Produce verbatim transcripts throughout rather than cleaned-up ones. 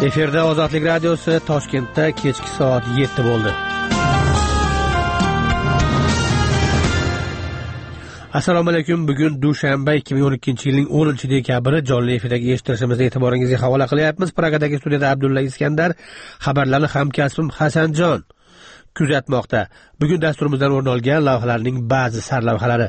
Efirda Ozodlik radiosi, Toshkentda kechki soat yetti bo'ldi. Assalomu alaykum. Bugun dushanba ikki ming o'n ikkinchi yilning o'ninchi dekabri. Jonli efirdagi eshittirishimizni e'tiboringizga havola qilyapmiz. Pragadagi studiyada Abdulla Iskandar, xabarlarni hamkasbim Hasanjon kuzatmoqda. Bugun dasturimizdan o'rin olgan lavhalarning ba'zi sarlavhalari.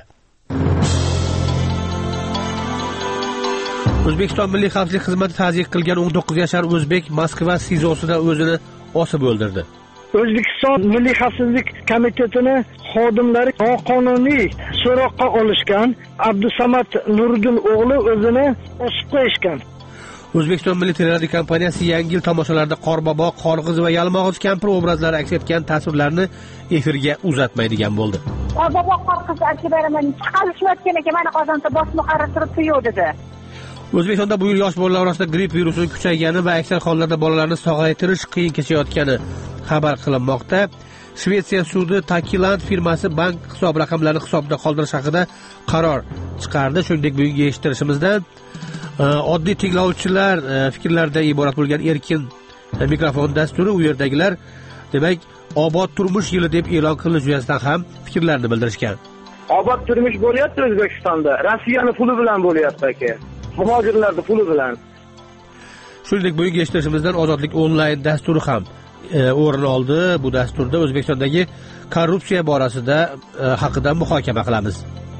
O'zbekiston Milliy xavfsizlik xizmati tazyiq qilgan o'n to'qqiz yashar o'zbek Moskva sizosida o'zini osib o'ldirdi. O'zbekiston Milliy xavfsizlik komitetining xodimlari noqonuniy so'roqqa olishgan Abdusamad Nuriddin o'g'li o'zini osib qo'yishgan. O'zbekiston Milliy teleradiokompaniyasi kompaniyasi Yangi yil tomoshalarida qorbobo, qorg'iz va yalmog'ich kampir obrazlari aks etgan tasvirlarni efirga uzatmaydigan bo'ldi. Qorbobo, qorg'iz aka beraman, chiqarishayotgan ekan, mana Qozonda bosma qarab turibdi yo'q dedi. O'zbekistonda bu yil yosh bolalar orasida gripp virusining kuchaygani va aksar hollarda bolalarni sog'aytirish qiyin kechayotgani xabar qilinmoqda. Shvetsiya sudi Takiland firmasi bank hisob raqamlarini hisobda qoldirish haqida qaror chiqardi. Shuningdek, bugungi eshittirishimizdan oddiy tinglovchilar fikrlaridan iborat bo'lgan erkin mikrofon dasturi, u yerdagilar demak obod turmush yili deb e'lon qilinish yuzasidan ham fikrlarini bildirishgan. Obod turmush bo'lyapti O'zbekistonda. Rossiyani puli bilan bo'lyapti aka. Muhojirlarning puli bilan. Shuningdek, bugungi eshittirishimizdan Ozodlik onlayn dasturi ham e, o'rin oldi. Bu dasturda O'zbekistondagi korrupsiya borasida e, haqida muhokama qilamiz.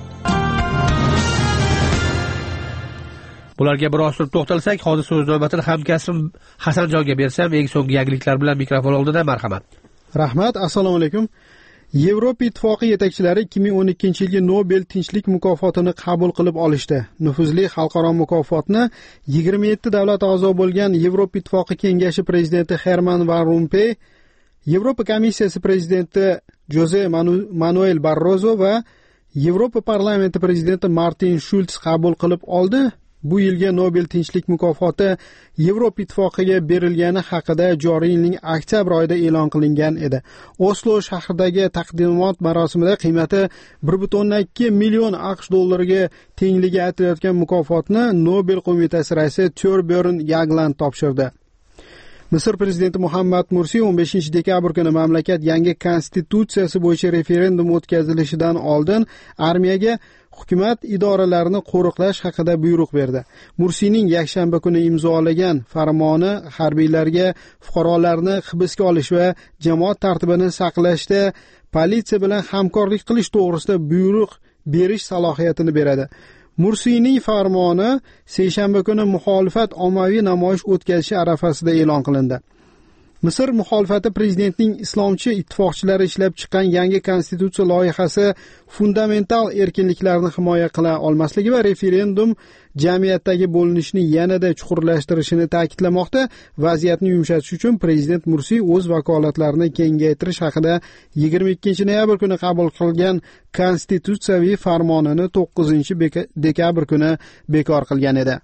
Bularga biroz turib to'xtalsak, hozir so'z navbatini hamkasbim Hasanjonga bersam, eng so'nggi yangiliklar bilan mikrofon oldida. Marhamat. Rahmat. Assalomu alaykum. Yevropa Ittifoqi yetakchilari ikki ming o'n ikkinchi yilgi Nobel tinchlik mukofotini qabul qilib olishdi. Nufuzli xalqaro mukofotni yigirma yetti davlat a'zo bo'lgan Yevropa Ittifoqi kengashi prezidenti Herman Van Rompuy, Yevropa komissiyasi prezidenti Jose Manuel Barroso va Yevropa parlamenti prezidenti Martin Schulz qabul qilib oldi. Bu yilgi Nobel tinchlik mukofoti Yevropa Ittifoqiga berilgani haqida joriy yilning oktyabr oyida e'lon qilingan edi. Oslo shahridagi taqdimot marosimida qiymati bir butun ikki million AQSh dollariga tengligi aytilayotgan mukofotni Nobel qo'mitasi raisi Torbjörn Jagland topshirdi. Misr prezidenti Muhammad Mursi o'n beshinchi dekabr kuni mamlakat yangi konstitutsiyasi bo'yicha referendum o'tkazilishidan oldin armiyaga hukumat idoralarini qo'riqlash haqida buyruq berdi. Mursining yakshanba kuni imzolagan farmoni harbiylarga fuqarolarni hibsga olish va jamoat tartibini saqlashda politsiya bilan hamkorlik qilish to'g'risida buyruq berish salohiyatini beradi. Mursining farmoni seshanba kuni muxolifat ommaviy namoyish o'tkazishi arafasida e'lon qilindi. Misr muxolifati prezidentning islomchi ittifoqchilari ishlab chiqqan yangi konstitutsiya loyihasi fundamental erkinliklarni himoya qila olmasligi va referendum jamiyatdagi bo'linishni yanada chuqurlashtirishini ta'kidlamoqda. Vaziyatni yumshatish uchun prezident Mursi o'z vakolatlarini kengaytirish haqida yigirma ikkinchi noyabr kuni qabul qilgan konstitutsiyaviy farmonini to'qqizinchi dekabr kuni bekor qilgan edi.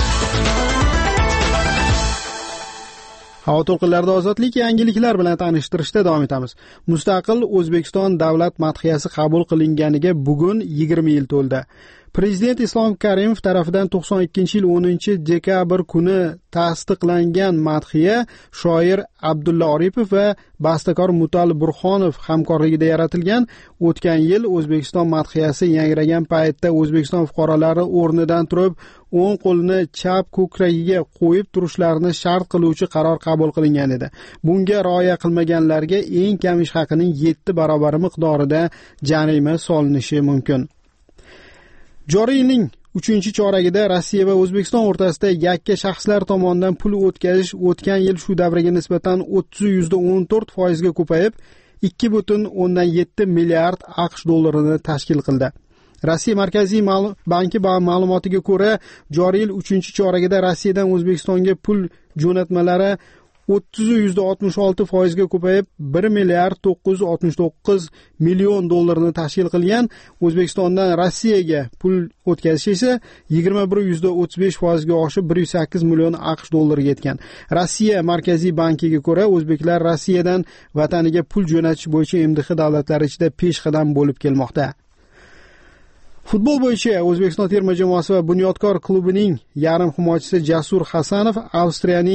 Havo to'lqinlarida ozodlik yangiliklar bilan tanishtirishda davom etamiz. Mustaqil O'zbekiston davlat madhiyasi qabul qilinganiga bugun yigirma yil to'ldi. Prezident Islom Karimov tomonidan to'qson ikkinchi yil o'ninchi dekabr kuni tasdiqlangan madhiya shoir Abdulla Oripov va bastakor Mutal Burxonov hamkorligida yaratilgan. O'tgan yil O'zbekiston madhiyasi yangragan paytda O'zbekiston fuqarolari o'rnidan turib o'ng qo'lini chap ko'kragiga qo'yib turishlarini shart qiluvchi qaror qabul qilingan edi. Bunga rioya qilmaganlarga eng kam ish haqining yetti barobar miqdorida jarima solinishi mumkin. Joriy yilning uchinchi choragida Rossiya va O'zbekiston o'rtasida yakka shaxslar tomonidan pul o'tkazish o'tgan yil shu davriga nisbatan o'ttiz yuzda o'n to'rt foiz ga ko'payib ikki butun o'ndan yetti milliard AQSh dollarini tashkil qildi. Rossiya Markaziy banki ma'lumotiga ko'ra, joriy yil uchinchi choragida Rossiyadan O'zbekistonga pul jo'natmalari o'ttiz yuzda oltmish olti foiz ga ko'payib bir milliard to'qqiz yuz oltmish to'qqiz million dollarni tashkil qilgan. O'zbekistondan Rossiyaga pul o'tkazish esa yigirma bir yuzda o'ttiz besh foiz ga oshib bir yuz sakkiz million AQSh dollariga yetgan. Rossiya Markaziy bankiga ko'ra, o'zbeklar Rossiyadan vataniga pul jo'natish bo'yicha M D X davlatlari ichida peshqadam bo'lib kelmoqda. Futbol bo'yicha O'zbekiston terma jamoasi va Bunyodkor klubining yarim himoyachisi Jasur Hasanov Avstriyaning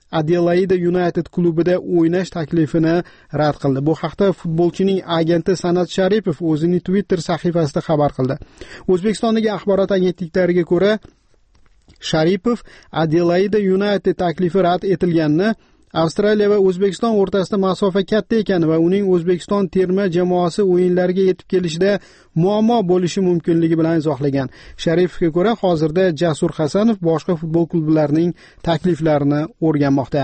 Adelaide United klubida o'ynash taklifini rad qildi. Bu haqda futbolchining agenti San'at Sharipov o'zining Twitter sahifasida xabar qildi. O'zbekistondagi axborot agentliklariga ko'ra, Sharipov Adelaide United taklifi rad etilganini, Avstraliya va O'zbekiston o'rtasida masofa katta ekani va uning O'zbekiston terma jamoasi o'yinlariga yetib kelishida muammo bo'lishi mumkinligi bilan izohlagan. Sharipovga ko'ra, hozirda Jasur Hasanov boshqa futbol klublarining takliflarini o'rganmoqda.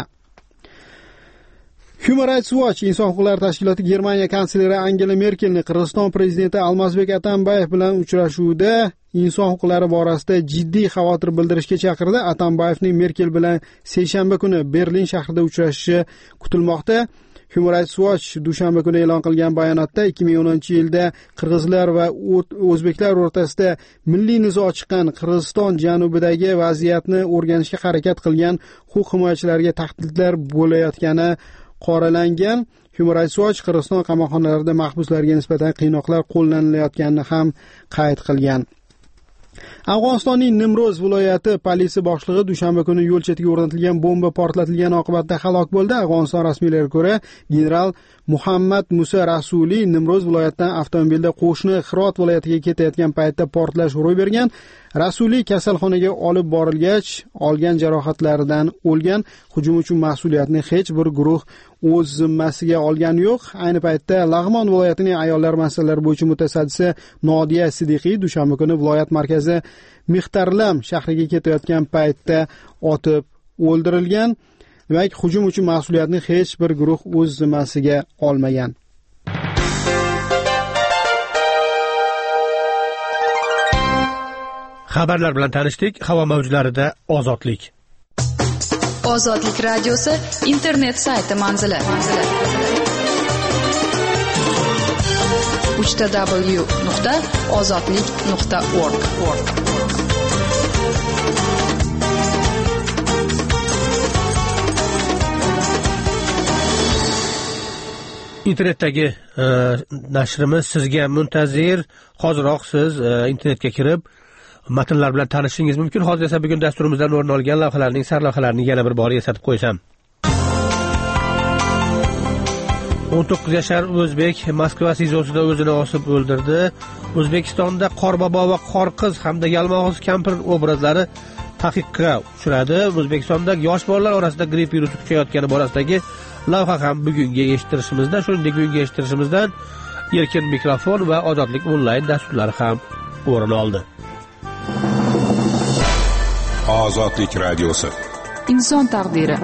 Human Rights Watch inson huquqlari tashkiloti Germaniya kansleri Angela Merkelni Qirg'iziston prezidenti Almazbek Atambayev bilan uchrashuvda inson huquqlari borasida jiddiy xavotir bildirishga chaqirdi. Atambayevning Merkel bilan seshanba kuni Berlin shahrida uchrashishi kutilmoqda. Human Rights Watch dushanba kuni e'lon qilgan bayonotda ikki ming o'ninchi yilda qirg'izlar va o'zbeklar o'rtasida milliy nizo chiqqan Qirg'iziston janubidagi vaziyatni o'rganishga harakat qilgan huquq himoyachilariga tahdidlar bo'layotgani qoralangan. Human Rights Watch Qirg'iziston qamoqxonalarida mahbuslarga nisbatan qiynoqlar qo'llanilayotganini ham qayd qilgan. Afg'onistonning Nimroz viloyati politsiya boshlig'i dushanba kuni yo'l chetiga o'rnatilgan bomba portlatilgani oqibatida halok bo'ldi. Afg'oniston rasmiylariga ko'ra, general Muhammad Musa Rasuli Nimroz viloyatidan avtomobilda qo'shni Hirot viloyatiga ketayotgan paytda portlash ro'y bergan. Rasuli kasalxonaga olib borilgach, olgan jarohatlaridan o'lgan. Hujum uchun mas'uliyatni hech bir guruh o'z zimmasiga olgani yo'q. Ayni paytda Lag'mon viloyatining ayollar masalalari bo'yicha mutasaddisi Nodiya Sidiqiy dushanba kuni viloyat markazi Mixtarlam shahriga ketayotgan paytda otib o'ldirilgan. Demak, hujum uchun mas'uliyatni hech bir guruh o'z zimmasiga olmagan. Xabarlar bilan tanishdik. Havo mavjlarida ozodlik. Ozodlik radiosi internet sayti manzili. uch w nuqta ozodlik nuqta org. Internetdagi e, nashrimiz sizga muntazir. Hoziroq siz e, internetga kirib matnlar bilan tanishishingiz mumkin. Hozir esa bugun dasturimizdan o'rin olgan lavhalarning sarlavhalarini yana bir bor eslatib qo'ysam. o'n to'qqiz yashar o'zbek Moskva sizosida o'zini osib o'ldirdi. O'zbekistonda qorbobo va qorqiz hamda yalmog'iz kampir obrazlari taqiqqa uchradi. O'zbekistonda yosh bolalar orasida gripp virusi kuchayotgani borasidagi lavha ham bugungi eshittirishimizda, shuningdek bugungi eshittirishimizdan erkin mikrofon va ozodlik onlayn dasturlari ham o'rin oldi. Ozodlik radiosi. Inson taqdiri.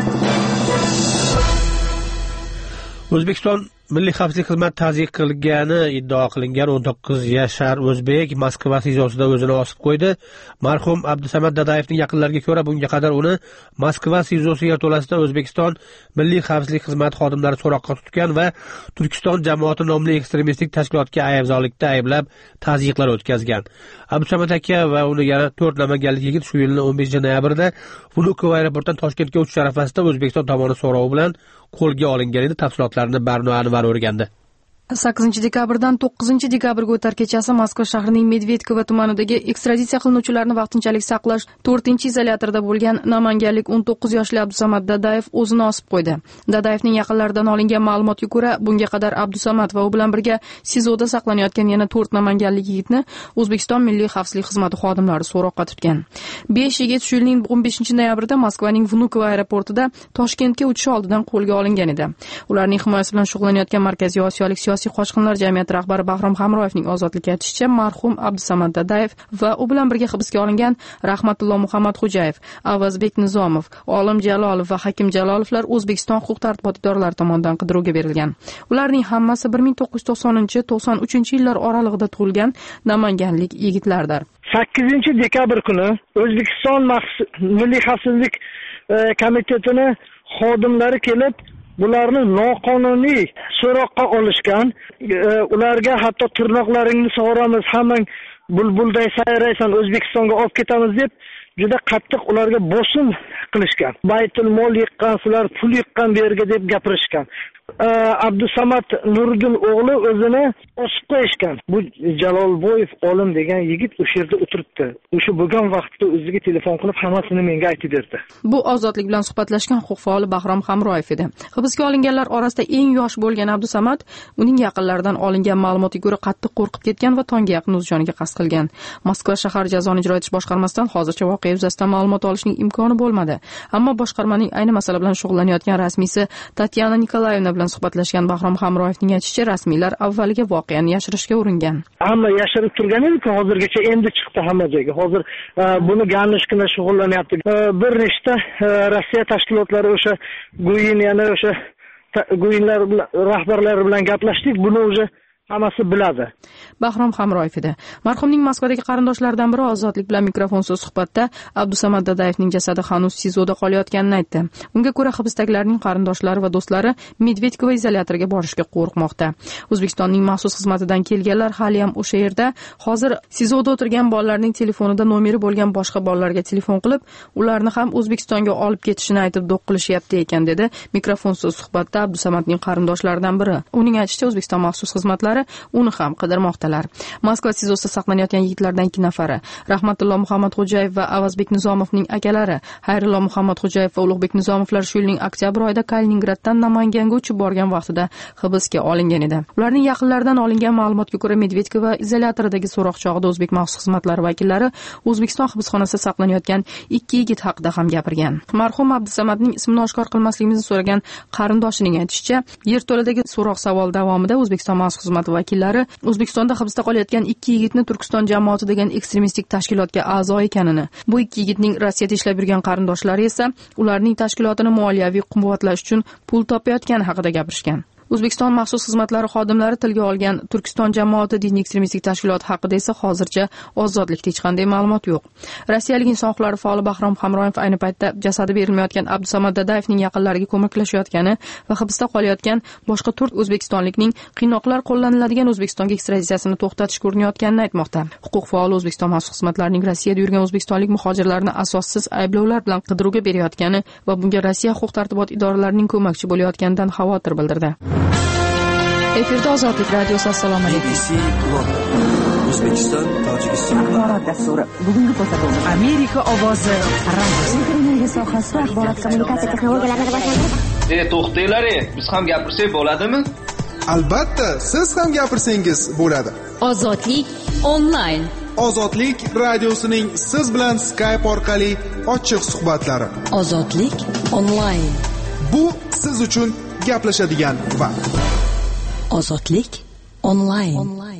O'zbekiston Milliy xavfsizlik xizmati tazyiq qilgani iddao qilingan o'n to'qqiz yashar o'zbek Moskva sizosida o'zini osib qo'ydi. Marhum Abdusamad Dadayevning yaqinlariga ko'ra, bunga qadar uni Moskva sizosi yerto'lasida O'zbekiston Milliy xavfsizlik xizmati xodimlari so'roqqa tutgan va Turkiston jamoati nomli ekstremistik tashkilotga aybdorlikda ayblab tazyiqlar o'tkazgan. Abdusamad aka va uni yana to'rt namanganlik yigit shu yilning o'n beshinchi noyabrida Vnukovo aeroportdan Toshkentga uchish arafasida O'zbekiston tomoni so'rovi bilan qo'lga olingan edi. Tafsilotlarni Barno Anvar o'rgandi. sakkizinchi dekabrdan to'qqizinchi dekabrga o'tar kechasi Moskva shahrining Medvedkovo tumanidagi ekstraditsiya qilinuvchilarni vaqtinchalik saqlash to'rtinchi izolyatorida bo'lgan namanganlik o'n to'qqiz yoshli Abdusamad Dadayev o'zini osib qo'ydi. Dadayevning yaqinlaridan olingan ma'lumotga ko'ra, bunga qadar Abdusamad va u bilan birga sizoda saqlanayotgan yana to'rt namanganlik yigitni O'zbekiston Milliy xavfsizlik xizmati xodimlari so'roqqa tutgan. besh yigit shu yilning o'n beshinchi noyabrida Moskvaning Vnukovo aeroportida Toshkentga uchish oldidan qo'lga olingan edi. Ularning himoyasi bilan shug'ullanayotgan Markaziy Osiyolik siyosiy qochqinlar jamiyati rahbari Bahrom Hamroyevning ozodlikka aytishicha, marhum Abdusamad Dadayev va u bilan birga hibsga olingan Rahmatullo Muhammad Xo'jayev, Avazbek Nizomov, Olim Jalolov va Hakim Jalolovlar O'zbekiston huquq-tartibot idoralari tomonidan qidiruvga berilgan. Ularning hammasi bir ming to'qqiz yuz to'qsoninchi to'qson uchinchi yillar oralig'ida tug'ilgan namanganlik yigitlardir. sakkizinchi dekabr kuni O'zbekiston Milliy xavfsizlik komitetining xodimlari kelib, bularni noqonuniy so'roqqa olishgan. Ularga hatto tirnoqlaringni sug'oramiz, hammang bulbulday sayraysan, O'zbekistonga olib ketamiz deb juda qattiq ularga bosim qilishgan. Baytul mol yiqqansizlar, pul yiqqan bu yerga deb gapirishgan. Abdusamad Nuriddin o'g'li o'zini osib qo'yishgan. Bu Jalolboyev olim degan yigit o'sha yerda o'tiribdi. O'sha bo'lgan vaqtda o'ziga telefon qilib hammasini menga aytib berdi. Bu Ozodlik bilan suhbatlashgan huquq faoli Bahrom Hamroyev edi. Hibsga olinganlar orasida eng yosh bo'lgan Abdusamad uning yaqinlaridan olingan ma'lumotga ko'ra qattiq qo'rqib ketgan va tongga yaqin o'z joniga qasd qilgan. Moskva shahar jazoni ijro etish boshqarmasidan hozircha voqea yuzasidan ma'lumot olishning imkoni bo'lmadi. Ammo boshqarmaning ayni masala bilan shug'ullanayotgan rasmiysi Tatyana Nikolayevna bilan suhbatlashgan Bahrom Hamroyevning aytishicha, rasmiylar avvaliga voqeani yashirishga uringan. Hamma yashirib turgan edi, hozirgacha endi chiqdi hamma joyga. Hozir buni ganishkina shug'ullanyapti. Bir nechta Rossiya tashkilotlari o'sha Guyin, yana o'sha Guyinlar rahbarlari bilan gaplashdik. Buni o'zi hammasi biladi. Bahrom Hamroyev edi. Marhumning Moskvadagi qarindoshlaridan biri Ozodlik bilan mikrofonsiz suhbatda Abdusamad Dadayevning jasadi hanuz sizoda qolayotganini aytdi. Unga ko'ra hibsdagilarning qarindoshlari va do'stlari Medvedkova izolyatoriga borishga qo'rqmoqda. O'zbekistonning maxsus xizmatidan kelganlar hali ham o'sha yerda. Hozir sizoda o'tirgan bolalarning telefonida nomeri bo'lgan boshqa bolalarga telefon qilib, ularni ham O'zbekistonga olib ketishini aytib do'q qilishyapti ekan dedi mikrofonsiz suhbatda Abdusamadning qarindoshlaridan biri. Uning aytishicha, O'zbekiston maxsus xizmatlari uni ham qidirmoqdalar. Moskva sizosida saqlanayotgan yigitlardan ikki nafari, Rahmatulloh Muhammadxo'jayev va Avazbek Nizomovning akalari, Xayrulloh Muhammadxo'jayev va Ulug'bek Nizomovlar shu yilning oktyabr oyida Kaliningraddan Namanganga uchib borgan vaqtida hibsga olingan edi. Ularning yaqinlaridan olingan ma'lumotga ko'ra, Medvedkova izolyatoriydagi so'roq chog'ida o'zbek maxsus xizmatlari vakillari O'zbekiston hibsxonasida saqlanayotgan ikki yigit haqida ham gapirgan. Marhum Abdusamadning ismini oshkor qilmasligimizni so'ragan qarindoshining aytishicha, yerto'ladagi so'roq savol davomida O'zbekiston maxsus xizmat vakillari O'zbekistonda hibsda qolayotgan ikki yigitni Turkiston jamoati degan ekstremistik tashkilotga a'zo ekanini, bu ikki yigitning Rossiyada ishlab yurgan qarindoshlari esa ularning tashkilotini moliyaviy quvvatlash uchun pul topayotgani haqida gapirishgan. O'zbekiston maxsus xizmatlari xodimlari tilga olgan Turkiston jamoati diniy ekstremistik tashkiloti haqida esa hozircha Ozodlikda hech qanday ma'lumot yo'q. Rossiyalik inson huquqlari faoli Bahrom Hamroyev ayni paytda jasadi berilmayotgan Abdusamad Dadayevning yaqinlariga ko'maklashayotgani va hibsda qolayotgan boshqa to'rt o'zbekistonlikning qiynoqlar qo'llaniladigan O'zbekistonga ekstraditsiyasini to'xtatishga urinayotganini aytmoqda. Huquq faoli O'zbekiston maxsus xizmatlarining Rossiyada yurgan o'zbekistonlik muhojirlarni asossiz ayblovlar bilan qidiruvga berayotgani va bunga Rossiya huquq-tartibot idoralarining ko'makchi bo'layotganidan xavotir bildirdi. Efirda Ozodlik radiosi. Assalomu alaykum. O'zbekiston, Tojikiston axborot dasturi. Bugungi ko'rsatuv Amerika ovozi Ramazon sohasida axborot kommunikatsiya texnologiyalarini rivojlantirish. E, to'xtanglar, biz ham gapirsak bo'ladimi? Albatta, siz ham gapirsangiz bo'ladi. Ozodlik onlayn. Ozodlik radiosining siz bilan Skype orqali ochiq suhbatlari. Ozodlik onlayn. Bu siz uchun gaplashadigan vaqt. Ozodlik onlayn.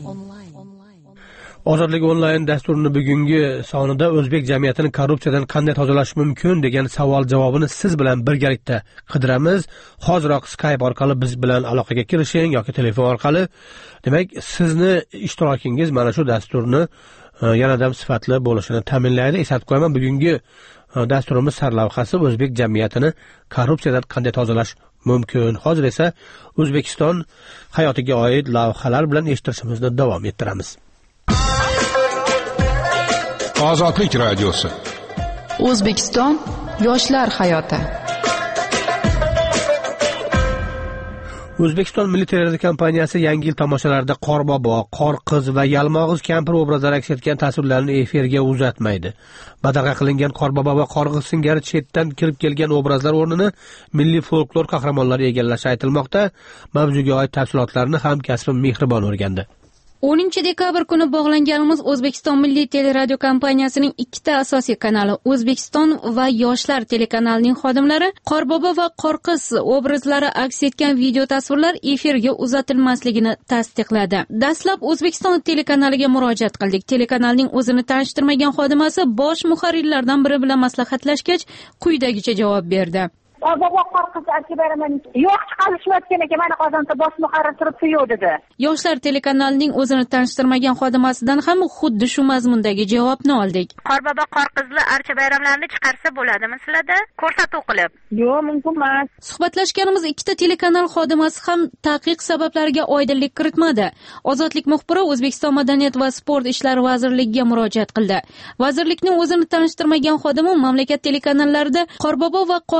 Ozodlik onlayn dasturining bugungi sonida o'zbek jamiyatini korrupsiyadan qanday tozalash mumkin degan savol javobini siz bilan birgalikda qidiramiz. Hoziroq Skype orqali biz bilan aloqaga kirishing yoki telefon orqali. Demak, sizni ishtirokingiz mana shu dasturni yanada sifatli bo'lishini ta'minlaydi. Eslatib qo'yaman, bugungi dasturimiz sarlavhasi o'zbek jamiyatini korrupsiyadan qanday tozalash mumkin. Hozir esa O'zbekiston hayotiga oid lavhalar bilan eshittirishimizni davom ettiramiz. Ozodlik radiosi. O'zbekiston yoshlar hayoti. O'zbekiston Milliy televideniya kompaniyasi yangi yil tomoshalarida Qorbobo, Qorqiz va Yalmog'iz kampir obrazlari aks etgan tasvirlarni efirga uzatmaydi. Badarg'a qilingan Qorbobo va Qorqiz singari chetdan kirib kelgan obrazlar o'rnini milliy folklor qahramonlari egallashi aytilmoqda. Mavzuga oid tafsilotlarni ham kasbim Mehribon o'rgandi. o'ninchi dekabr kuni bog'langanimiz O'zbekiston Milliy teleradio kompaniyasining ikkita asosiy kanali O'zbekiston va Yoshlar telekanalining xodimlari Qorbobo va Qorqiz obrazlari aks etgan video tasvirlar efirga uzatilmasligini tasdiqladi. Dastlab O'zbekiston telekanaliga murojaat qildik. Telekanalning o'zini tanishtirmagan xodimasi bosh muharrirlardan biri bilan maslahatlashgach, quyidagicha javob berdi. Qorbobo Qorqiz aytib beraman. Yo'q, chiqarishmayotgan ekan, mana Qozonda bosh muharrir turibdi yo'q dedi. Yoshlar telekanalining o'zini tanishtirmagan xodimasidan ham xuddi shu mazmundagi javobni oldik. Qorbobo Qorqizli archa bayramlarini chiqarsa bo'ladimi sizlarda? Ko'rsatuv qilib. Yo'q, mumkin emas. Suhbatlashganimiz ikkita telekanal xodimasi ham taqiq sabablariga oydinlik kiritmadi. Ozodlik muxbiri O'zbekiston Madaniyat va sport ishlari vazirligiga murojaat qildi. Vazirlikning o'zini tanishtirmagan xodimi mamlakat telekanallarida Qorbobo va Qorqizga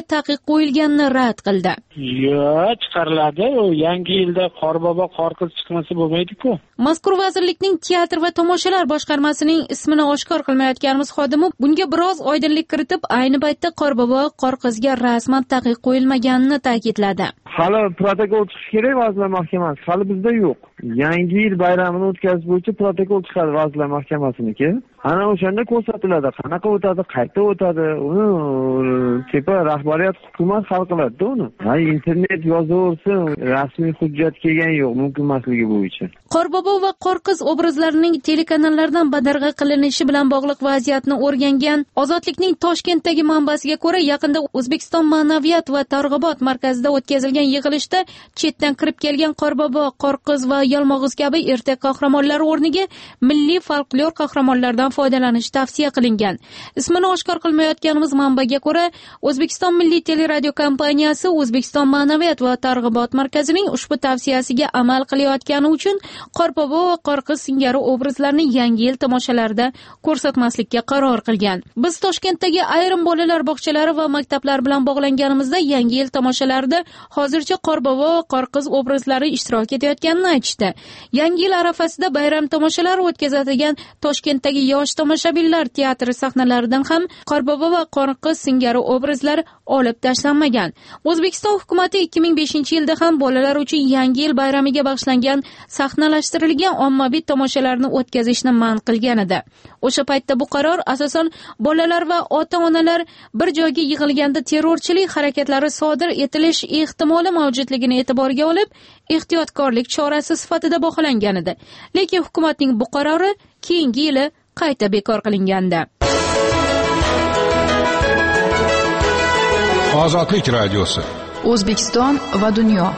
taqiq qo'yilganini rad qildi. Yo'q, chiqariladi. U yangi yilda Qorbobo Qorqiz chiqmasa bo'lmaydi-ku. Mazkur vazirlikning teatr va tomoshalar boshqarmasining ismini oshkor qilmayotganimiz xodimi bunga biroz oydinlik kiritib, ayni paytda Qorbobo Qorqizga rasman taqiq qo'yilmaganini ta'kidladi. Hali protokol chiqishi kerak Vazirlar Mahkamasi, hali bizda yo'q. Yangi yil bayramini o'tkazish bo'yicha protokol chiqadi Vazirlar Mahkamasiniki. Ana o'shanda ko'rsatiladi, qanaqa o'tadi, qayerda o'tadi, uni tepa rahbariyat hukumat hal qiladi-da uni. Ha, internet yozaversin, rasmiy hujjat kelgan yo'q, mumkin emasligi bo'yicha. Qorbobo va Qorqiz obrazlarining telekanallardan badarg'a qilinishi bilan bog'liq vaziyatni o'rgangan Ozodlikning Toshkentdagi manbasiga ko'ra, yaqinda O'zbekiston ma'naviyat va targ'ibot markazida o'tkazilgan yig'ilishda chetdan kirib kelgan Qorbobo, Qorqiz va Yalmog'iz kabi ertak qahramonlari o'rniga milliy folklor qahramonlaridan foydalanish tavsiya qilingan. Ismini oshkor qilmayotganimiz manbaga ko'ra, O'zbekiston Milliy teleradio kompaniyasi O'zbekiston ma'naviyat va targ'ibot markazining ushbu tavsiyasiga amal qilayotgani uchun Qorbobo va Qorqiz singari obrazlarni yangi yil tomoshalarida ko'rsatmaslikka qaror qilgan. Biz Toshkentdagi ayrim bolalar bog'chalari va maktablar bilan bog'langanimizda yangi yil tomoshalarida hozircha Qorbobo va Qorqiz obrazlari ishtirok etayotganini aytishdi. Yangi yil arafasida bayram tomoshalari o'tkazadigan Toshkentdagi yosh tomoshabinlar teatri sahnalaridan ham Qorbobo va Qorqiz singari obrazlar olib tashlanmagan. O'zbekiston hukumatı ikki ming beshinchi yilda ham bolalar uchun yangi yil bayramiga bag'ishlangan sahnalashtirilgan ommaviy tomoshalarni o'tkazishni man qilgan edi. O'sha paytda bu qaror asosan bolalar va ota-onalar bir joyga yig'ilganda terrorchilik harakatlari sodir etilish ehtimoli mavjudligini e'tiborga olib, ehtiyotkorlik chorasi sifatida baholangan edi. Lekin hukumatning bu qarori keyingi yili qayta bekor qilingandi. Ozodlik radiosi. O'zbekiston va dunyo.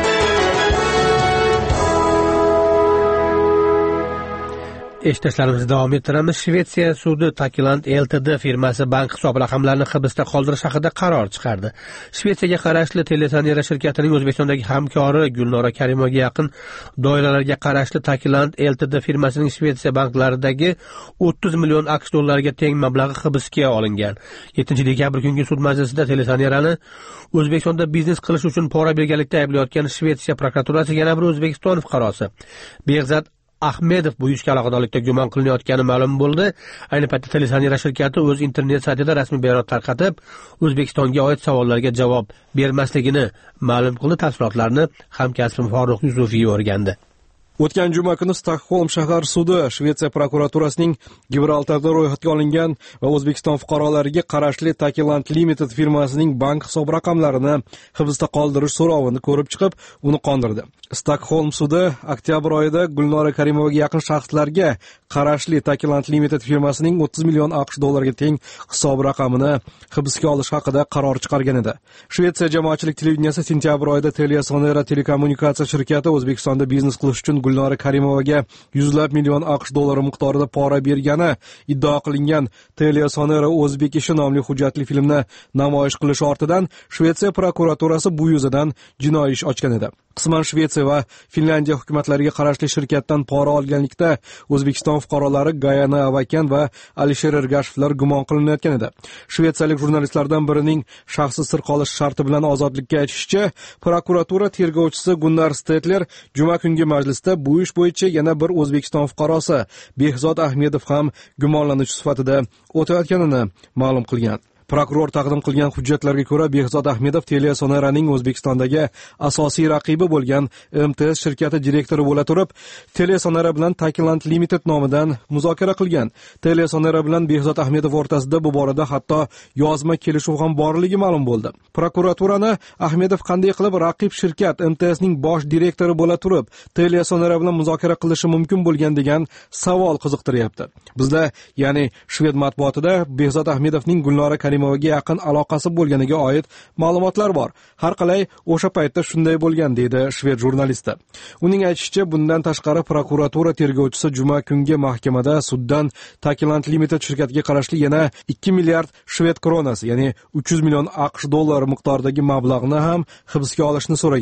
Eshitishlarimizni davom ettiramiz. Shvetsiya sudi Takiland L T D firmasi bank hisob raqamlarini hibsda qoldirish haqida qaror chiqardi. Shvetsiyaga qarashli telesanera shirkatining O'zbekistondagi hamkori Gulnora Karimovaga yaqin doiralarga qarashli Takiland L T D firmasining Shvetsiya banklaridagi o'ttiz million AQSh dollariga teng mablag'i hibsga olingan. yettinchi dekabr kungi sud majlisida telesanerani O'zbekistonda biznes qilish uchun pora berganlikda ayblayotgan Shvetsiya prokuraturasi yana bir O'zbekiston fuqarosi Behzod Ahmedov bu ishga aloqadorlikda gumon qilinayotgani ma'lum bo'ldi. Ayni paytda telesanera shirkati o'z internet saytida rasmiy bayonot tarqatib, O'zbekistonga oid savollarga javob bermasligini ma'lum qildi. Tafsilotlarni hamkasbim Faruq Yusufiy o'rgandi. O'tgan juma kuni Stockholm shahar sudi Shvetsiya prokuraturasining Gibraltarda ro'yxatga olingan va O'zbekiston fuqarolariga qarashli Takiland Limited firmasining bank hisob raqamlarini hibsda qoldirish so'rovini ko'rib chiqib, uni qondirdi. Stockholm sudi oktyabr oyida Gulnora Karimovaga yaqin shaxslarga qarashli Takiland Limited firmasining o'ttiz million AQSh dollariga teng hisob raqamini hibsga olish haqida qaror chiqargan edi. Shvetsiya jamoatchilik televideniyasi sentyabr oyida Teliasonera telekommunikatsiya shirkati O'zbekistonda biznes qilish uchun Gulnora Karimovaga yuzlab million AQSh dollari miqdorida pora bergani iddao qilingan Teliasonera O'zbek ishi nomli hujjatli filmni namoyish qilish ortidan Shvetsiya prokuraturasi bu yuzidan jinoiy ish ochgan edi. Qisman Shvetsiya va Finlandiya hukumatlariga qarashli shirkatdan pora olganlikda O'zbekiston fuqarolari Gayana Avakan va Alisher Ergashevlar gumon qilinayotgan edi. Shvetsiyalik jurnalistlardan birining shaxsi sir qolish sharti bilan ozodlikka aytishicha, prokuratura tergovchisi Gunnar Stetler juma kungi majlisda bu ish bo'yicha yana bir O'zbekiston fuqarosi Behzod Ahmedov ham gumonlanuvchi sifatida o'tayotganini ma'lum qilgan. Prokuror taqdim qilgan hujjatlarga ko'ra, Behzod Ahmedov Teliasoneraning O'zbekistondagi asosiy raqibi bo'lgan M T S shirkati direktori bo'la turib, Teliasonera bilan Takiland Limited nomidan muzokara qilgan. Teliasonera bilan Behzod Ahmedov o'rtasida bu borada hatto yozma kelishuv ham borligi ma'lum bo'ldi. Prokuraturani Ahmedov qanday qilib raqib shirkat M T S ning bosh direktori bo'la turib, Teliasonera bilan muzokara qilishi mumkin bo'lgan degan savol qiziqtiryapti. Bizda, ya'ni Shved matbuotida Behzod Ahmedovning Gulnora Karimovaga yaqin aloqasi bo'lganiga oid ma'lumotlar bor. Har qalay o'sha paytda shunday bo'lgan, deydi Shved jurnalisti. Uning aytishicha, bundan tashqari prokuratura tergovchisi juma kungi mahkamada suddan Takiland Limited shirkatiga qarashli yana ikki milliard shved kronasi, ya'ni uch yuz million AQSh dollari miqdoridagi mablag'ni ham hibsga olishni so'ragan.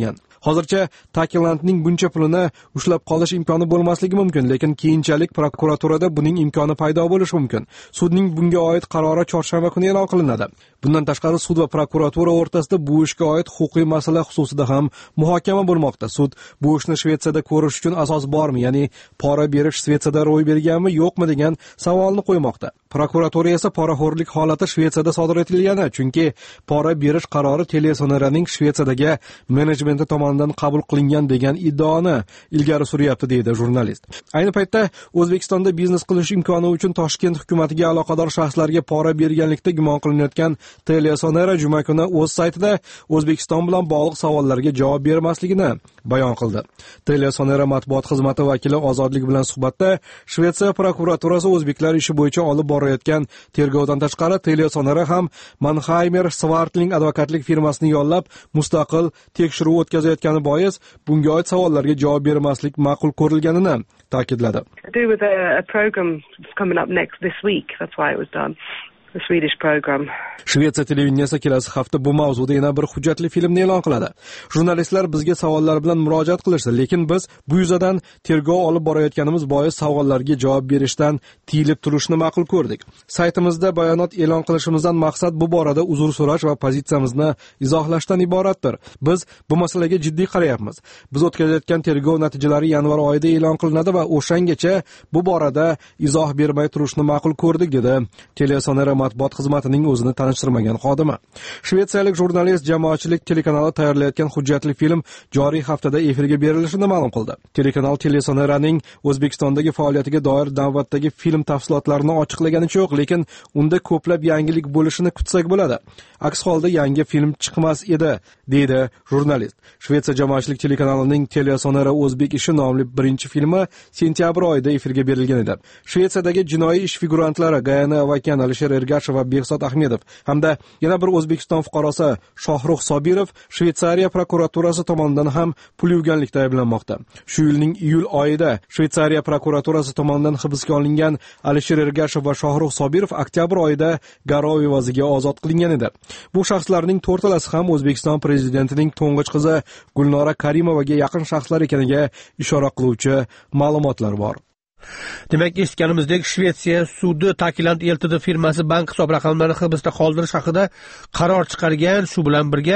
Hozircha Tailandning buncha pulini ushlab qolish imkoni bo'lmasligi mumkin, lekin keyinchalik prokuraturada buning imkoni paydo bo'lishi mumkin. Sudning bunga oid qarori chorshanba kuni e'lon qilinadi. Bundan tashqari sud va prokuratura o'rtasida bu ishga oid huquqiy masala xususida ham muhokama bo'lmoqda. Sud bu ishni Shvetsiyada ko'rish uchun asos bormi, ya'ni pora berish Shvetsiyada ro'y berganmi, yo'qmi degan savolni qo'ymoqda. Prokuratura esa poraxo'rlik holati Shvetsiyada sodir etilgani, chunki pora berish qarori Telesoneraning Shvetsiyadagi menejmenti tomonidan qabul qilingan degan iddaoni ilgari suryapti, deydi jurnalist. Ayni paytda O'zbekistonda biznes qilish imkoni uchun Toshkent hukumatiga aloqador shaxslarga pora berganlikda gumon qilinayotgan Telesonera juma kuni o'z saytida O'zbekiston bilan bog'liq savollarga javob bermasligini bayon qildi. Telesonera matbuot xizmati vakili Ozodlik bilan suhbatda Shvetsiya prokuraturasi o'zbeklar ishi bo'yicha olib borayotgan tergovdan tashqari Telesonera ham Mannheimer Swartling advokatlik firmasini yollab mustaqil tekshiruv o'tkazayotgani bois bunga oid savollarga javob bermaslik ma'qul ko'rilganini ta'kidladi. There was a, a program coming up next this week. That's why it was done. The Swedish program. Shvetsiya televideniyasi kelasi hafta bu mavzuda yana bir hujjatli filmni e'lon qiladi. Jurnalistlar bizga savollar bilan murojaat qilishdi, lekin biz bu yuzadan tergov olib borayotganimiz bois savollarga javob berishdan tiyilib turishni ma'qul ko'rdik. Saytimizda bayonot e'lon qilishimizdan maqsad bu borada uzr so'rash va pozitsiyamizni izohlashdan iboratdir. Biz bu masalaga jiddiy qarayapmiz. Biz o'tkazayotgan tergov natijalari yanvar oyida e'lon qilinadi va o'shangacha bu borada izoh bermay turishni ma'qul ko'rdik, dedi Telesonera matbuot xizmatining o'zini tanishtirmagan xodimi. Shvetsiyalik jurnalist jamoatchilik telekanali tayyorlayotgan hujjatli film joriy haftada efirga berilishini ma'lum qildi. Telekanal Telesoneraning O'zbekistondagi faoliyatiga doir navbatdagi film tafsilotlarini ochiqlaganicha yo'q, lekin unda ko'plab yangilik bo'lishini kutsak bo'ladi. Aks holda yangi film chiqmas edi, deydi jurnalist. Shvetsiya jamoatchilik telekanalining Telesonera O'zbek ishi nomli birinchi filmi sentyabr oyida efirga berilgan edi. Shvetsiyadagi jinoiy ish figurantlari Gayana Avakian, Alisher Ergashev va Behzod Ahmedov hamda yana bir O'zbekiston fuqarosi Shohrux Sobirov Shveysariya prokuraturasi tomonidan ham pul yuvganlikda ayblanmoqda. Shu yilning iyul oyida Shveysariya prokuraturasi tomonidan hibsga olingan Alisher Ergashev va Shohrux Sobirov oktyabr oyida garov evaziga ozod qilingan edi. Bu shaxslarning to'rtalasi ham O'zbekiston prezidentining to'ng'ich qizi Gulnora Karimovaga yaqin shaxslar ekaniga ishora qiluvchi ma'lumotlar bor. Demak, eshitganimizdek, Shvetsiya sudi Tailand Ltd firmasi bank hisob raqamlarini hibsda qoldirish haqida qaror chiqargan. Shu bilan birga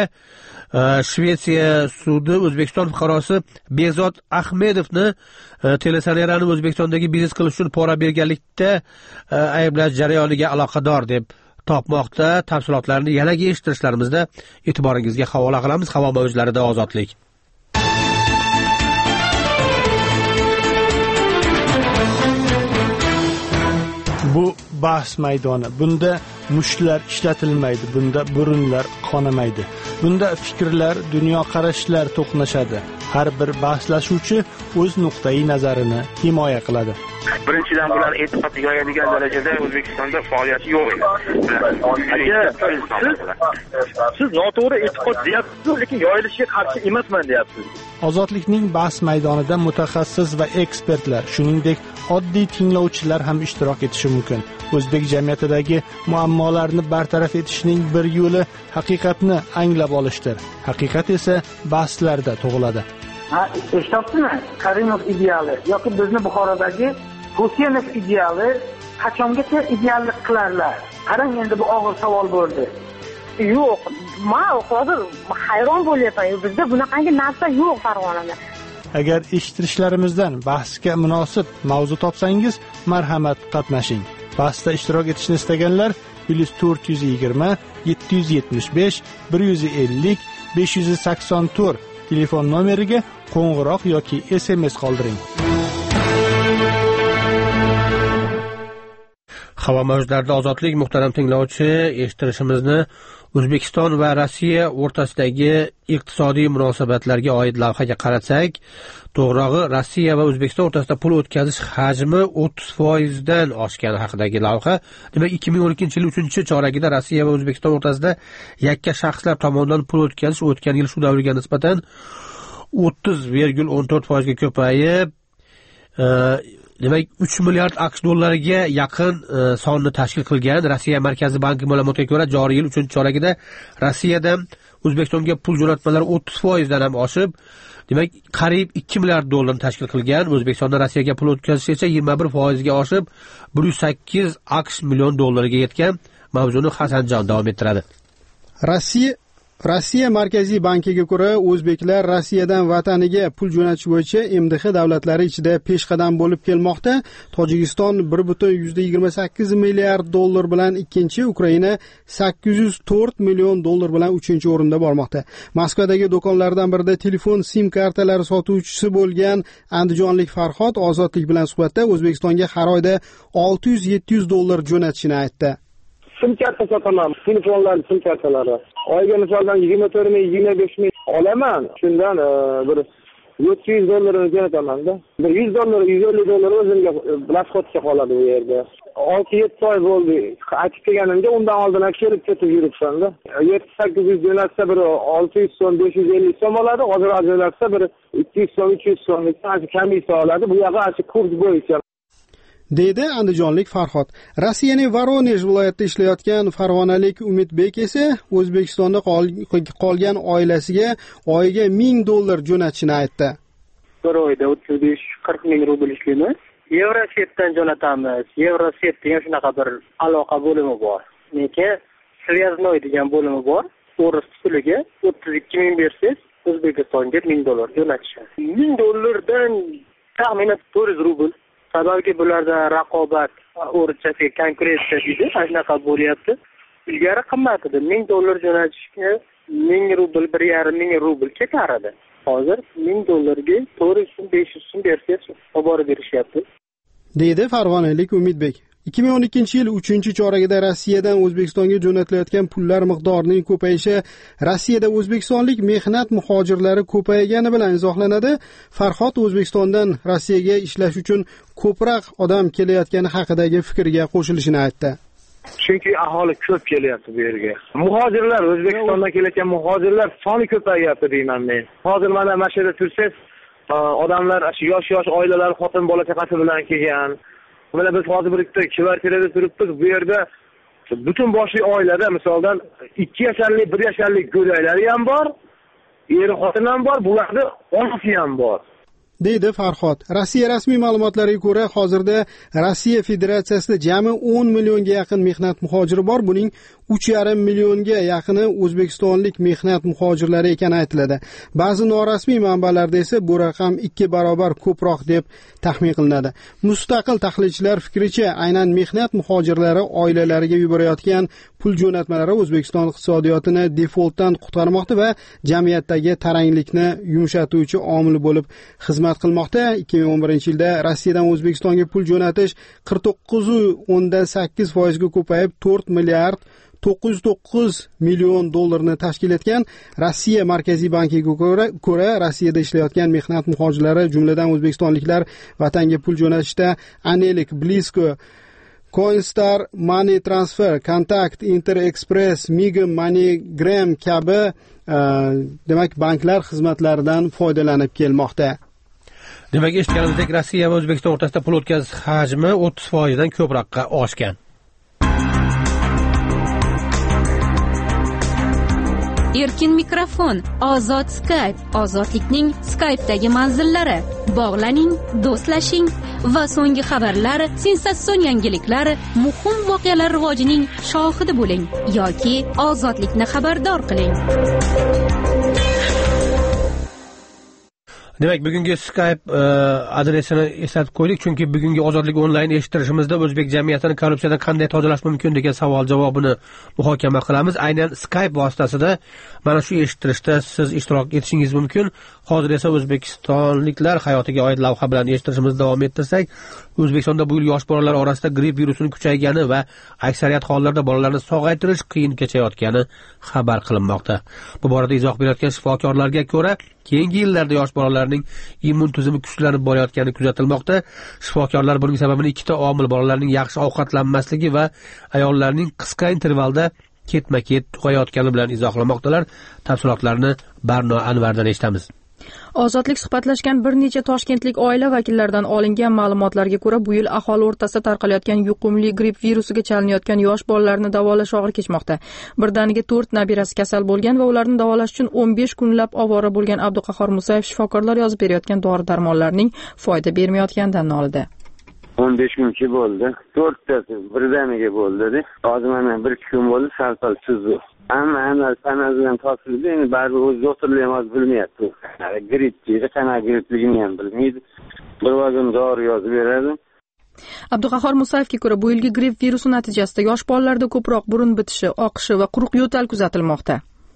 Shvetsiya sudi O'zbekiston fuqarosi Behzod Ahmedovni Telesonerani O'zbekistondagi biznes qilish uchun pora berganlikda ayblash jarayoniga aloqador deb topmoqda. Tafsilotlarni yanaga eshittirishlarimizda e'tiboringizga havola qilamiz. Havo mavjlarida ozodlik. Bu bahs maydoni. Bunda mushlar ishlatilmaydi, bunda burunlar qonamaydi. Bunda fikrlar, dunyoqarashlar to'qnashadi. Har bir bahslashuvchi o'z nuqtai nazarini himoya qiladi. Birinchidan bular e'tiqodga yoyadigan darajada O'zbekistonda faoliyati yo'q edi. Siz siz noto'g'ri e'tiqod deyapsiz, lekin yoyilishiga qarshi emasman deyapsiz. Ozodlikning bahs maydonida mutaxassis va ekspertlar, shuningdek oddiy tinglovchilar ham ishtirok etishi mumkin. O'zbek jamiyatidagi muammolarni bartaraf etishning bir yo'li haqiqatni anglab olishdir. Haqiqat esa bahslarda tug'iladi. Ha, eshityapsizmi? Karimov ideali yoki bizni Buxorodagi Husenov ideali qachongacha ideallik qilarlar? Qarang, endi bu og'ir savol bo'ldi. Yo'q, men hozir hayron bo'lyapman. Bizda bunaqangi narsa yo'q Farg'onada. Agar eshittirishlarimizdan bahsga munosib mavzu topsangiz, marhamat qatnashing. Bahsda ishtirok etishni istaganlar plus to'rt yuz yigirma yetti yuz yetmish besh bir yuz ellik besh yuz sakson to'rt telefon nomeriga qo'ng'iroq yoki S M S qoldiring. Havo mavjlarida ozodlik. Muhtaram tinglovchi, eshittirishimizni O'zbekiston va Rossiya o'rtasidagi iqtisodiy munosabatlarga oid lavhaga qaratsak, to'g'rog'i Rossiya va O'zbekiston o'rtasida pul o'tkazish hajmi o'ttiz foiz dan oshgani haqidagi lavha. Demak, ikki ming o'n ikkinchi yil uchinchi choragida Rossiya va O'zbekiston o'rtasida yakka shaxslar tomonidan pul o'tkazish o'tgan yil shu davriga nisbatan o'ttiz virgul o'n to'rt foiz ga ko'payib, demak uch milliard AQSh dollariga yaqin e, sonni tashkil qilgan. Rossiya Markaziy banki ma'lumotiga ko'ra, joriy yil uchinchi choragida Rossiyadan O'zbekistonga pul jo'natmalari o'ttiz foizdan ham oshib, demak, qariyb ikki milliard dollarni tashkil qilgan. O'zbekistonda Rossiyaga pul o'tkazish esa yigirma bir foizga oshib, bir yuz sakkiz aqsh million dollarga yetgan. Mavzuni Hasanjon davom ettiradi. Rossiya Rossiya Markaziy bankiga ko'ra, o'zbeklar Rossiyadan vataniga pul jo'natish bo'yicha M D H davlatlari ichida peshqadam bo'lib kelmoqda. Tojikiston bir butun yigirma sakkiz milliard dollar bilan ikkinchi, Ukraina sakkiz yuz to'rt million dollar bilan uchinchi o'rinda bormoqda. Moskvadagi do'konlardan birida telefon sim kartalari sotuvchisi bo'lgan andijonlik Farhod Ozodlik bilan suhbatda O'zbekistonga har oyda olti yuz yetti yuz dollar jo'natishini aytdi. Sim karta sotaman, telefonlar sim kartalari. Oyga misoldan yigirma to'rt ming, yigirma besh ming olaman. Shundan bir yetti yuz dollarni jo'nataman-da. Bir yuz dollar, yuz ellik dollar o'zimga расходga qoladi bu yerda. olti yetti oy bo'ldi. Aytib kelganimda undan oldin kelib ketib yuribsan-da. yetti sakkiz yuz jo'natsa bir olti yuz so'm, besh yuz ellik so'm oladi. Hozir jo'natsa bir ikki yuz so'm, uch yuz so'm komissiya oladi. Bu yoqqa kurs bo'yicha deydi andijonlik Farhod. Rossiyaning Voronej viloyatida ishlayotgan farg'onalik Umidbek esa O'zbekistonda qolgan oilasiga oyiga ming dollar jo'natishini aytdi. Bir oyda o'ttiz besh qirq ming rubl ishlaymiz. Yevrosetdan jo'natamiz. Yevroset degan shunaqa bir aloqa bo'limi bor. Lekin Svyaznoy degan bo'limi bor. O'ris puliga o'ttiz ikki ming bersangiz, O'zbekistonga ming dollar jo'natishadi. ming dollardan taxminan to'rt yuz rubl. Sababi bularda raqobat, o'rtacha konkurensiya deydi, shunaqa bo'lyapti. Ilgari qimmat edi. ming dollar jo'natishga ming rubl, bir yarim ming rubl ketar edi. Hozir ming dollarga to'rt yuz so'm, besh yuz so'm bersangiz, olib borib berishyapti. deydi farg'onalik Umidbek. ikki ming o'n ikkinchi yil uchinchi choragida Rossiyadan O'zbekistonga jo'natilayotgan pullar miqdorining ko'payishi Rossiyada o'zbekistonlik mehnat muhojirlari ko'paygani bilan izohlanadi. Farhod O'zbekistondan Rossiyaga ishlash uchun ko'proq odam kelayotgani haqidagi fikrga qo'shilishini aytdi. Chunki aholi ko'p kelyapti bu yerga. Muhojirlar, O'zbekistondan kelayotgan muhojirlar soni ko'payyapti deyman men. Hozir mana mana shu yerda tursangiz, odamlar yosh-yosh oilalar, xotin bola chaqasi bilan kelgan. Mana biz hozir birlikda kvartirada turibmiz. Bu yerda butun boshli oilada misoldan ikki yasharlik, bir yasharlik go'daylari ham bor, eri xotin ham bor, bularda onasi ham bor. deydi Farhod. Rossiya rasmiy ma'lumotlariga ko'ra, hozirda Rossiya Federatsiyasida jami o'n millionga yaqin mehnat muhojiri bor. Buning uch yarim millionga yaqini o'zbekistonlik mehnat muhojirlari ekani aytiladi. Ba'zi norasmiy manbalarda esa bu raqam ikki barobar ko'proq deb taxmin qilinadi. Mustaqil tahlilchilar fikricha, aynan mehnat muhojirlari oilalariga yuborayotgan pul jo'natmalari O'zbekiston iqtisodiyotini defoltdan qutqarmoqda va jamiyatdagi taranglikni yumshatuvchi omil bo'lib xizmat qilmoqda. ikki ming o'n birinchi yilda Rossiyadan O'zbekistonga pul jo'natish qirq to'qqiz o'ndan sakkiz foizga ko'payib to'rt milliard to'qqiz yuz to'qqiz million dollarni tashkil etgan. Rossiya Markaziy bankiga ko'ra, ko'ra Rossiyada ishlayotgan mehnat muhojirlari, jumladan o'zbekistonliklar vatanga pul jo'natishda Anelik, Blisko, Coinstar, Money Transfer, Contact, Interexpress, Migim, MoneyGram kabi demak banklar xizmatlaridan foydalanib kelmoqda. Demak, eshitganimizdek, Rossiya va O'zbekiston o'rtasida pul o'tkazish hajmi o'ttiz foizdan ko'proqqa oshgan. Erkin mikrofon, ozod Skype, ozodlikning Skype'dagi manzillari. Bog'laning, do'stlashing va so'nggi xabarlar, sensatsion yangiliklar, muhim voqealar rivojining shohidi bo'ling yoki ozodlikni xabardor qiling. Demak, bugungi Skype adresini eslatib qo'ydik, chunki bugungi ozodlik onlayn eshittirishimizda o'zbek jamiyatini korrupsiyadan qanday tozalash mumkin degan savol javobini muhokama qilamiz. Aynan Skype vositasida mana shu eshittirishda siz ishtirok etishingiz mumkin. Hozir esa o'zbekistonliklar hayotiga oid lavha bilan eshittirishimizni davom ettirsak, O'zbekistonda bu yil yosh bolalar orasida gripp virusining kuchaygani va aksariyat hollarda bolalarni sog'aytirish qiyin kechayotgani xabar qilinmoqda. Bu borada izoh berayotgan shifokorlarga ko'ra, keyingi yillarda yosh bolalarning immun tizimi kuchlanib borayotgani kuzatilmoqda. Shifokorlar buning sababini ikkita omil, bolalarning yaxshi ovqatlanmasligi va ayollarning qisqa intervalda ketma-ket tug'ayotgani bilan izohlamoqdalar. Tafsilotlarni Barno Anvardan eshitamiz. Ozodlik suhbatlashgan bir necha toshkentlik oila vakillaridan olingan ma'lumotlarga ko'ra, bu yil aholi o'rtasida tarqalayotgan yuqumli gripp virusiga chalinayotgan yosh bolalarni davolash og'ir kechmoqda. Birdaniga to'rt nabirasi kasal bo'lgan va ularni davolash uchun o'n besh kunlab ovora bo'lgan Abduqahhor Musayev shifokorlar yozib berayotgan dori-darmonlarning foyda bermayotganidan nolidi. o'n besh kuncha bo'ldi. to'rttasi birdaniga bo'ldi. Hozir mana bir kun bo'ldi, sal-pal tuzu. Amma ana tanadan topildi, endi baribir o'zi doktorlar ham hozir bilmayapti. Gripp deydi, qanaqa grippligini ham bilmaydi. Bir vagon dori yozib beradi. Abduqahhor Musayevga ko'ra, bu yilgi gripp virusi natijasida yosh bolalarda ko'proq burun bitishi, oqishi va quruq yo'tal kuzatilmoqda.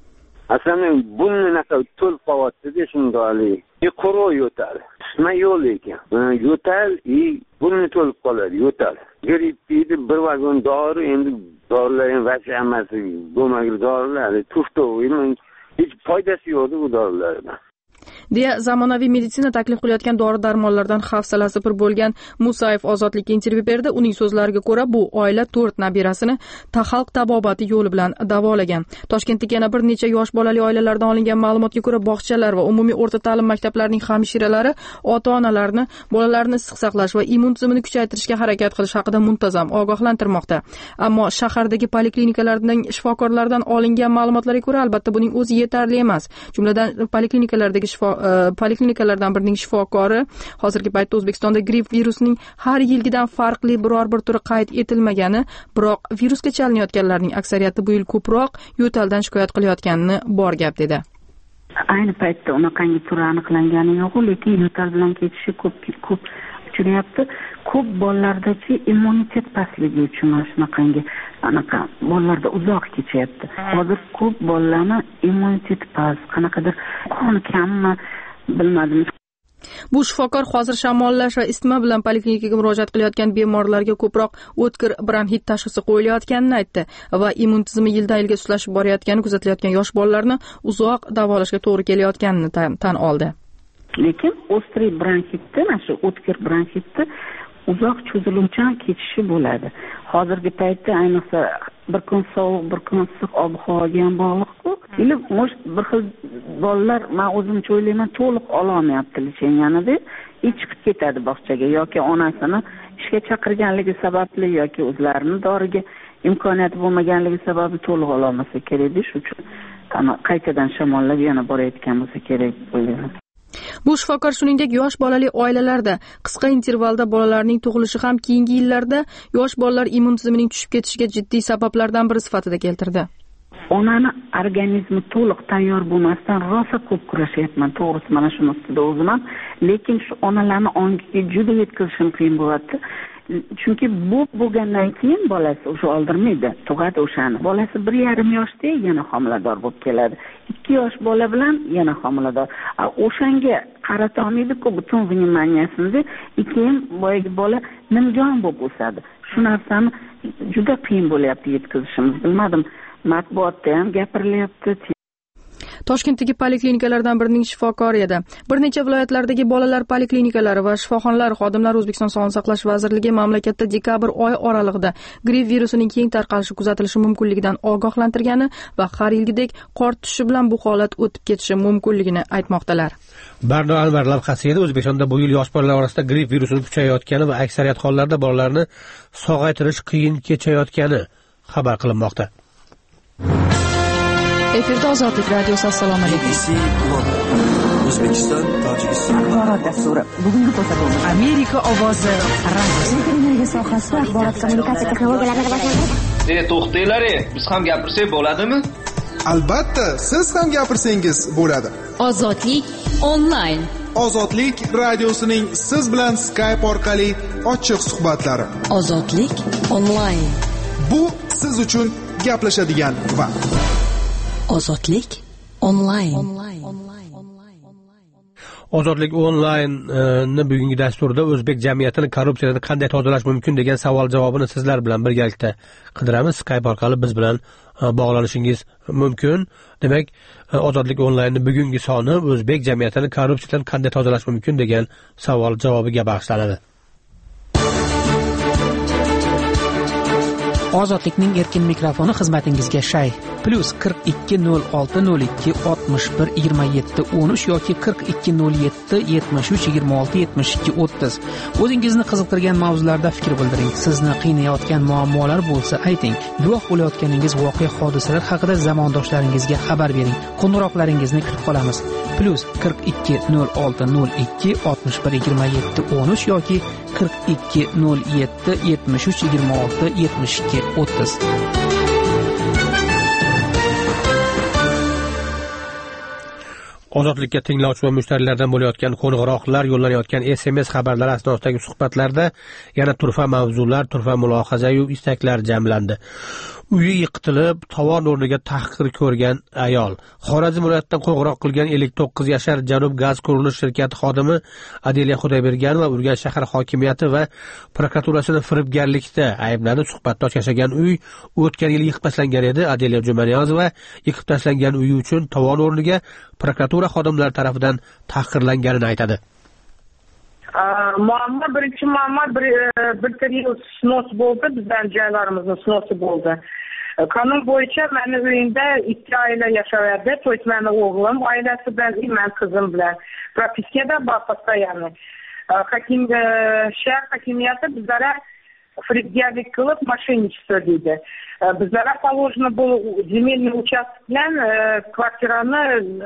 Aslida bunni naqa to'lib qolyapti-da shundoqli. Quruq yo'tal. Isma yo'l ekan. Yo'tal i bunni to'lib qoladi, yo'tal. Gripp deydi, bir vagon dori, endi dorilar ham vaqti hammasi bo'lmagan dorilar, tuftovi, hech foydasi yo'q bu dorilardan. deya zamonaviy meditsina taklif qilayotgan dori-darmonlardan hafsalasi pir bo'lgan Musayev Ozodlikka intervyu berdi. Uning so'zlariga ko'ra, bu oila to'rt nabirasini taxalq tabobati yo'li bilan davolagan. Toshkentdagi yana bir necha yosh bolali oilalardan olingan ma'lumotga ko'ra, bog'chalar va umumiy o'rta ta'lim maktablarining hamshiralari ota-onalarni bolalarni issiq saqlash va immun tizimini kuchaytirishga harakat qilish haqida muntazam ogohlantirmoqda. Ammo shahardagi poliklinikalarning shifokorlaridan olingan ma'lumotlarga ko'ra, albatta buning o'zi yetarli emas. Jumladan poliklinikalardagi shifo poliklinikalardan birining shifokori hozirgi paytda O'zbekistonda gripp virusining har yilgidan farqli biror bir turi qayd etilmagani, biroq virusga chalinayotganlarning aksariyati bu yil ko'proq yo'taldan shikoyat qilayotganini bor gap dedi. Ayni paytda unaqangi turi aniqlangani yo'q, lekin yo'tal bilan ketishi ko'p ko'p uchrayapti. Ko'p bolalardachi immunitet pastligi uchun shunaqangi anaqa bolalarda uzoq kechyapti. Hozir ko'p bolalarni immunitet past, qanaqadir qoni kammi bilmadim. Bu shifokor hozir shamollash va isitma bilan poliklinikaga murojaat qilayotgan bemorlarga ko'proq o'tkir bronxit tashxisi qo'yilayotganini aytdi va immun tizimi yildan yilga sustlashib borayotgani kuzatilayotgan yosh bolalarni uzoq davolashga to'g'ri kelayotganini tan oldi. Lekin ostriy bronxitda, mana shu o'tkir bronxitda uzoq cho'ziluvchan kechishi bo'ladi. Hozirgi paytda ayniqsa bir kun sovuq, bir kun issiq ob-havoga ham bog'liq-ku. Ilib mo'sh bir xil bolalar, men o'zimcha o'ylayman, to'liq ola olmayapti licheniyani-da, chiqib ketadi bog'chaga yoki onasini ishga chaqirganligi sababli yoki o'zlarini doriga imkoniyati bo'lmaganligi sababli to'liq ola olmasa kerak-da, shuning uchun ana qaytadan shamollab yana borayotgan bo'lsa kerak o'ylayman. Bu shifokor shuningdek yosh bolali oilalarda qisqa intervalda bolalarning tug'ilishi ham keyingi yillarda yosh bolalar immun tizimining tushib ketishiga jiddiy sabablardan biri sifatida keltirdi. Onani organizmi to'liq tayyor bo'lmasdan rosa ko'p kurashyapman, to'g'risi mana shuni ustida o'zim ham, lekin shu onalarni ongiga juda yetkazishim qiyin bo'ladi. Chunki bu bo'lgandan keyin bolasi o'sha oldirmaydi, tug'adi o'shani. Bolasi bir yarim yoshda yana homilador bo'lib keladi. ikki yosh bola bilan yana homilador. O'shanga qarata olmaydi-ku butun vnimaniyasini, keyin boyagi bola nimjon bo'lib o'sadi. Shu narsani juda qiyin bo'lyapti yetkazishimiz. Bilmadim, matbuotda ham gapirilyapti. Toshkentdagi poliklinikalardan birining shifokori edi. Bir necha viloyatlardagi bolalar poliklinikalari va shifoxonalar xodimlari O'zbekiston Sog'liqni saqlash vazirligi mamlakatda dekabr oyi oralig'ida gripp virusining keng tarqalishi kuzatilishi mumkinligidan ogohlantirgani va har yilgidek qor tushishi bilan bu holat o'tib ketishi mumkinligini aytmoqdalar. Barno Anvar lavhasida O'zbekistonda bu yil yosh bolalar orasida gripp virusini kuchayayotgani va aksariyat hollarda bolalarni sog'aytirish qiyin kechayotgani xabar qilinmoqda. Efirda Ozodlik radiosi. Assalomu alaykum. O'zbekiston, Tojikiston axborot dasturi. Bugungi ko'rsatuv Amerika ovozi radiosi. Televiziya sohasida axborot kommunikatsiya texnologiyalari rivojlanadi. E, to'xtanglar, biz ham gapirsak bo'ladimi? Albatta, siz ham gapirsangiz bo'ladi. Ozodlik onlayn. Ozodlik radiosining siz bilan Skype orqali ochiq suhbatlari. Ozodlik onlayn. Bu siz uchun gaplashadigan vaqt. Ozodlik onlayn. Ozodlik onlayn ni bugungi dasturda o'zbek jamiyatini korrupsiyadan qanday tozalash mumkin degan savol javobini sizlar bilan birgalikda qidiramiz. Skype orqali biz bilan bog'lanishingiz mumkin. Demak, Ozodlik onlayn ni bugungi soni o'zbek jamiyatini korrupsiyadan qanday tozalash mumkin degan savol javobiga bag'ishlanadi. Ozodlikning erkin mikrofoni xizmatingizga shay. Plus qirq ikki nol olti nol ikki oltmish bir yigirma yetti o'n uch yoki qirq ikki nol yetti yetmish uch yigirma olti yetmish ikki o'ttiz. O'zingizni qiziqtirgan mavzularda fikr bildiring. Sizni qiynayotgan muammolar bo'lsa ayting. Guvoh bo'layotganingiz voqea hodisalar haqida zamondoshlaringizga xabar bering. Qo'ng'iroqlaringizni kutib qolamiz. Plus qirq ikki nol olti nol ikki oltmish bir yigirma yetti o'n uch yoki qirq ikki nol yetti yetmish uch yigirma olti yetmish ikki o'ttiz. Ozodlikka tinglovchi va mushtariylardan bo'layotgan qo'ng'iroqlar, yo'llanayotgan S M S xabarlar asnosidagi suhbatlarda yana turfa mavzular, turfa mulohaza-yu istaklar jamlandi. Uyi yiqitilib, tovon o'rniga tahqir ko'rgan ayol. Xorazm viloyatidan qo'ng'iroq qilgan ellik to'qqiz yashar Janub gaz qurilish shirkati xodimi Adeliya Xudoyberganova Urganch shahar hokimiyati va prokuraturasini firibgarlikda ayblanib suhbatdosh yashagan uy o'tgan yil yiqib tashlangan edi. Adeliya Jumaniyozova yiqib tashlangan uyi uchun tovon o'rniga prokuratura xodimlari tomonidan tahqirlanganini aytadi. Muammo birinchi muammo bir bir yil snos bo'ldi, bizdan joylarimizni snosi bo'ldi. Qonun bo'yicha meni uyimda ikki oila yashayapti. To'rt meni o'g'lim oilasi bilan, men qizim bilan. Propiskada bor постоянно. Hakim shahar hokimiyati bizlarga firibgarlik qilib mошенничество deydi. Bizlarga положено было земельный участок bilan kvartirani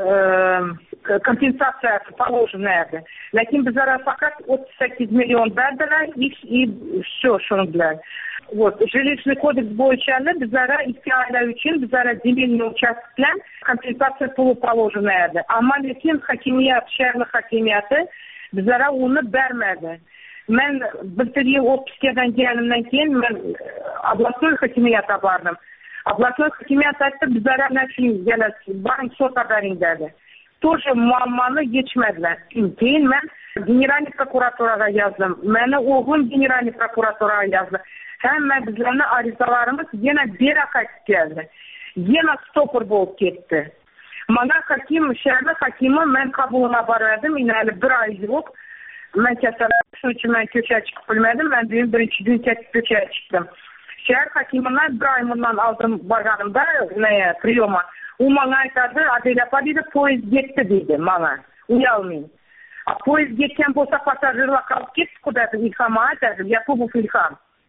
kompensatsiyasi положено edi. Lekin bizlarga faqat o'ttiz sakkiz million berdilar, и все shuni bilan. Вот, жилищный kodeks bo'yicha bizlarga ikki oila uchun bizlarga земельный участок bilan kompensatsiya puli положено edi. Ammo lekin hokimiyat, shahar hokimiyati bizlarga uni bermadi. Men bir yil o'ttiskadan kelganimdan keyin men областной hokimiyatga bordim. Областной hokimiyat aytdi, bizlarga nashin galasi, boring sotga bering dedi. Тоже muammoni yechmadilar. Keyin men generalniy prokuraturaga yozdim. Meni o'g'lim generalniy prokuraturaga yozdi. Hamma bizlarning arizalarimiz yana bera qaytib keldi. Yana stopor bo'lib ketdi. Mana hakim, shahar hokimi men qabulga bordim, hali bir oy yo'q. Men kasallandim, shuning uchun men ko'chaga chiqib bilmadim. Men bugun birinchi kun ko'chaga chiqdim. Shahar hokimidan bir oy bundan oldin borganimda, ne priyoma. U menga aytadi, Adeliya deydi, poyezd ketdi deydi menga. Uyalmayman. A poyezd ketgan bo'lsa, passajirlar qolib ketdi dedi. İlham aytadi, Yakubov İlham.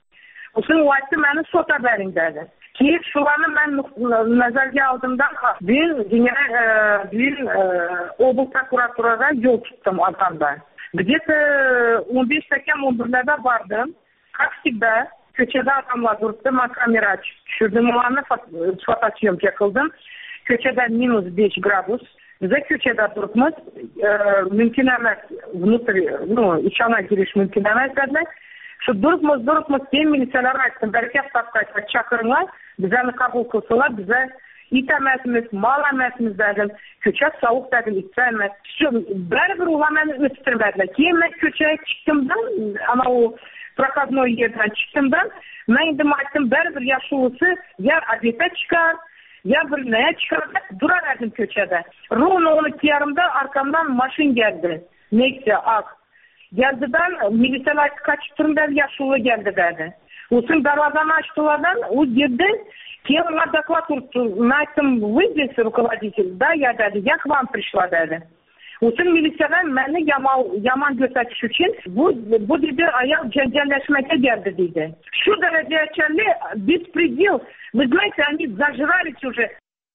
O'sha vaqtda meni sotga bering dedi. Keyin shularni men nazarga oldimdan bugun general bugun oblast prokuraturaga yo'l tutdim odamda. Где-то o'n besh sakkiz o'n birlarda bordim. Как всегда, ko'chada odamlar turibdi, men kamera tushirdim, ularni fotosyomka qildim. Ko'chada minus besh gradus. Biz ko'chada turibmiz, mumkin emas, внутрь, ну, ichana girish mumkin emas dedilar. Shu duribmiz, duribmiz, keyin militsiyalar aytdim, barakat topqaytib chaqiringlar, bizani qabul qilsalar, biza it emasmiz, mal emasmiz dedim. Ko'cha sovuq dedim, itsa emas. Shu baribir ular meni o'stirmadilar. Keyin men ko'chaga chiqdimdan, ana u proходной yerdan chiqdimdan, men endi aytdim, baribir ya shulisi, ya adeta chiqar, ya bir naya chiqar, durar edim ko'chada. Ровно o'n ikki yarimda arkamdan mashin geldi. Nexia ak. Geldidan militsiyalar kaçıp turumdan yaşlı geldi dedi. Usun darvazanı açtılardan, o girdi. Keyin ular doklad turibdi. Men aytdim, вы здесь руководитель? Да, я dedi. Я к вам пришла dedi. Usun militsiyalar meni yomon ko'rsatish uchun bu bu dedi ayol janjallashmaga geldi dedi. Shu darajagacha bespredel. Вы знаете, они зажрались уже.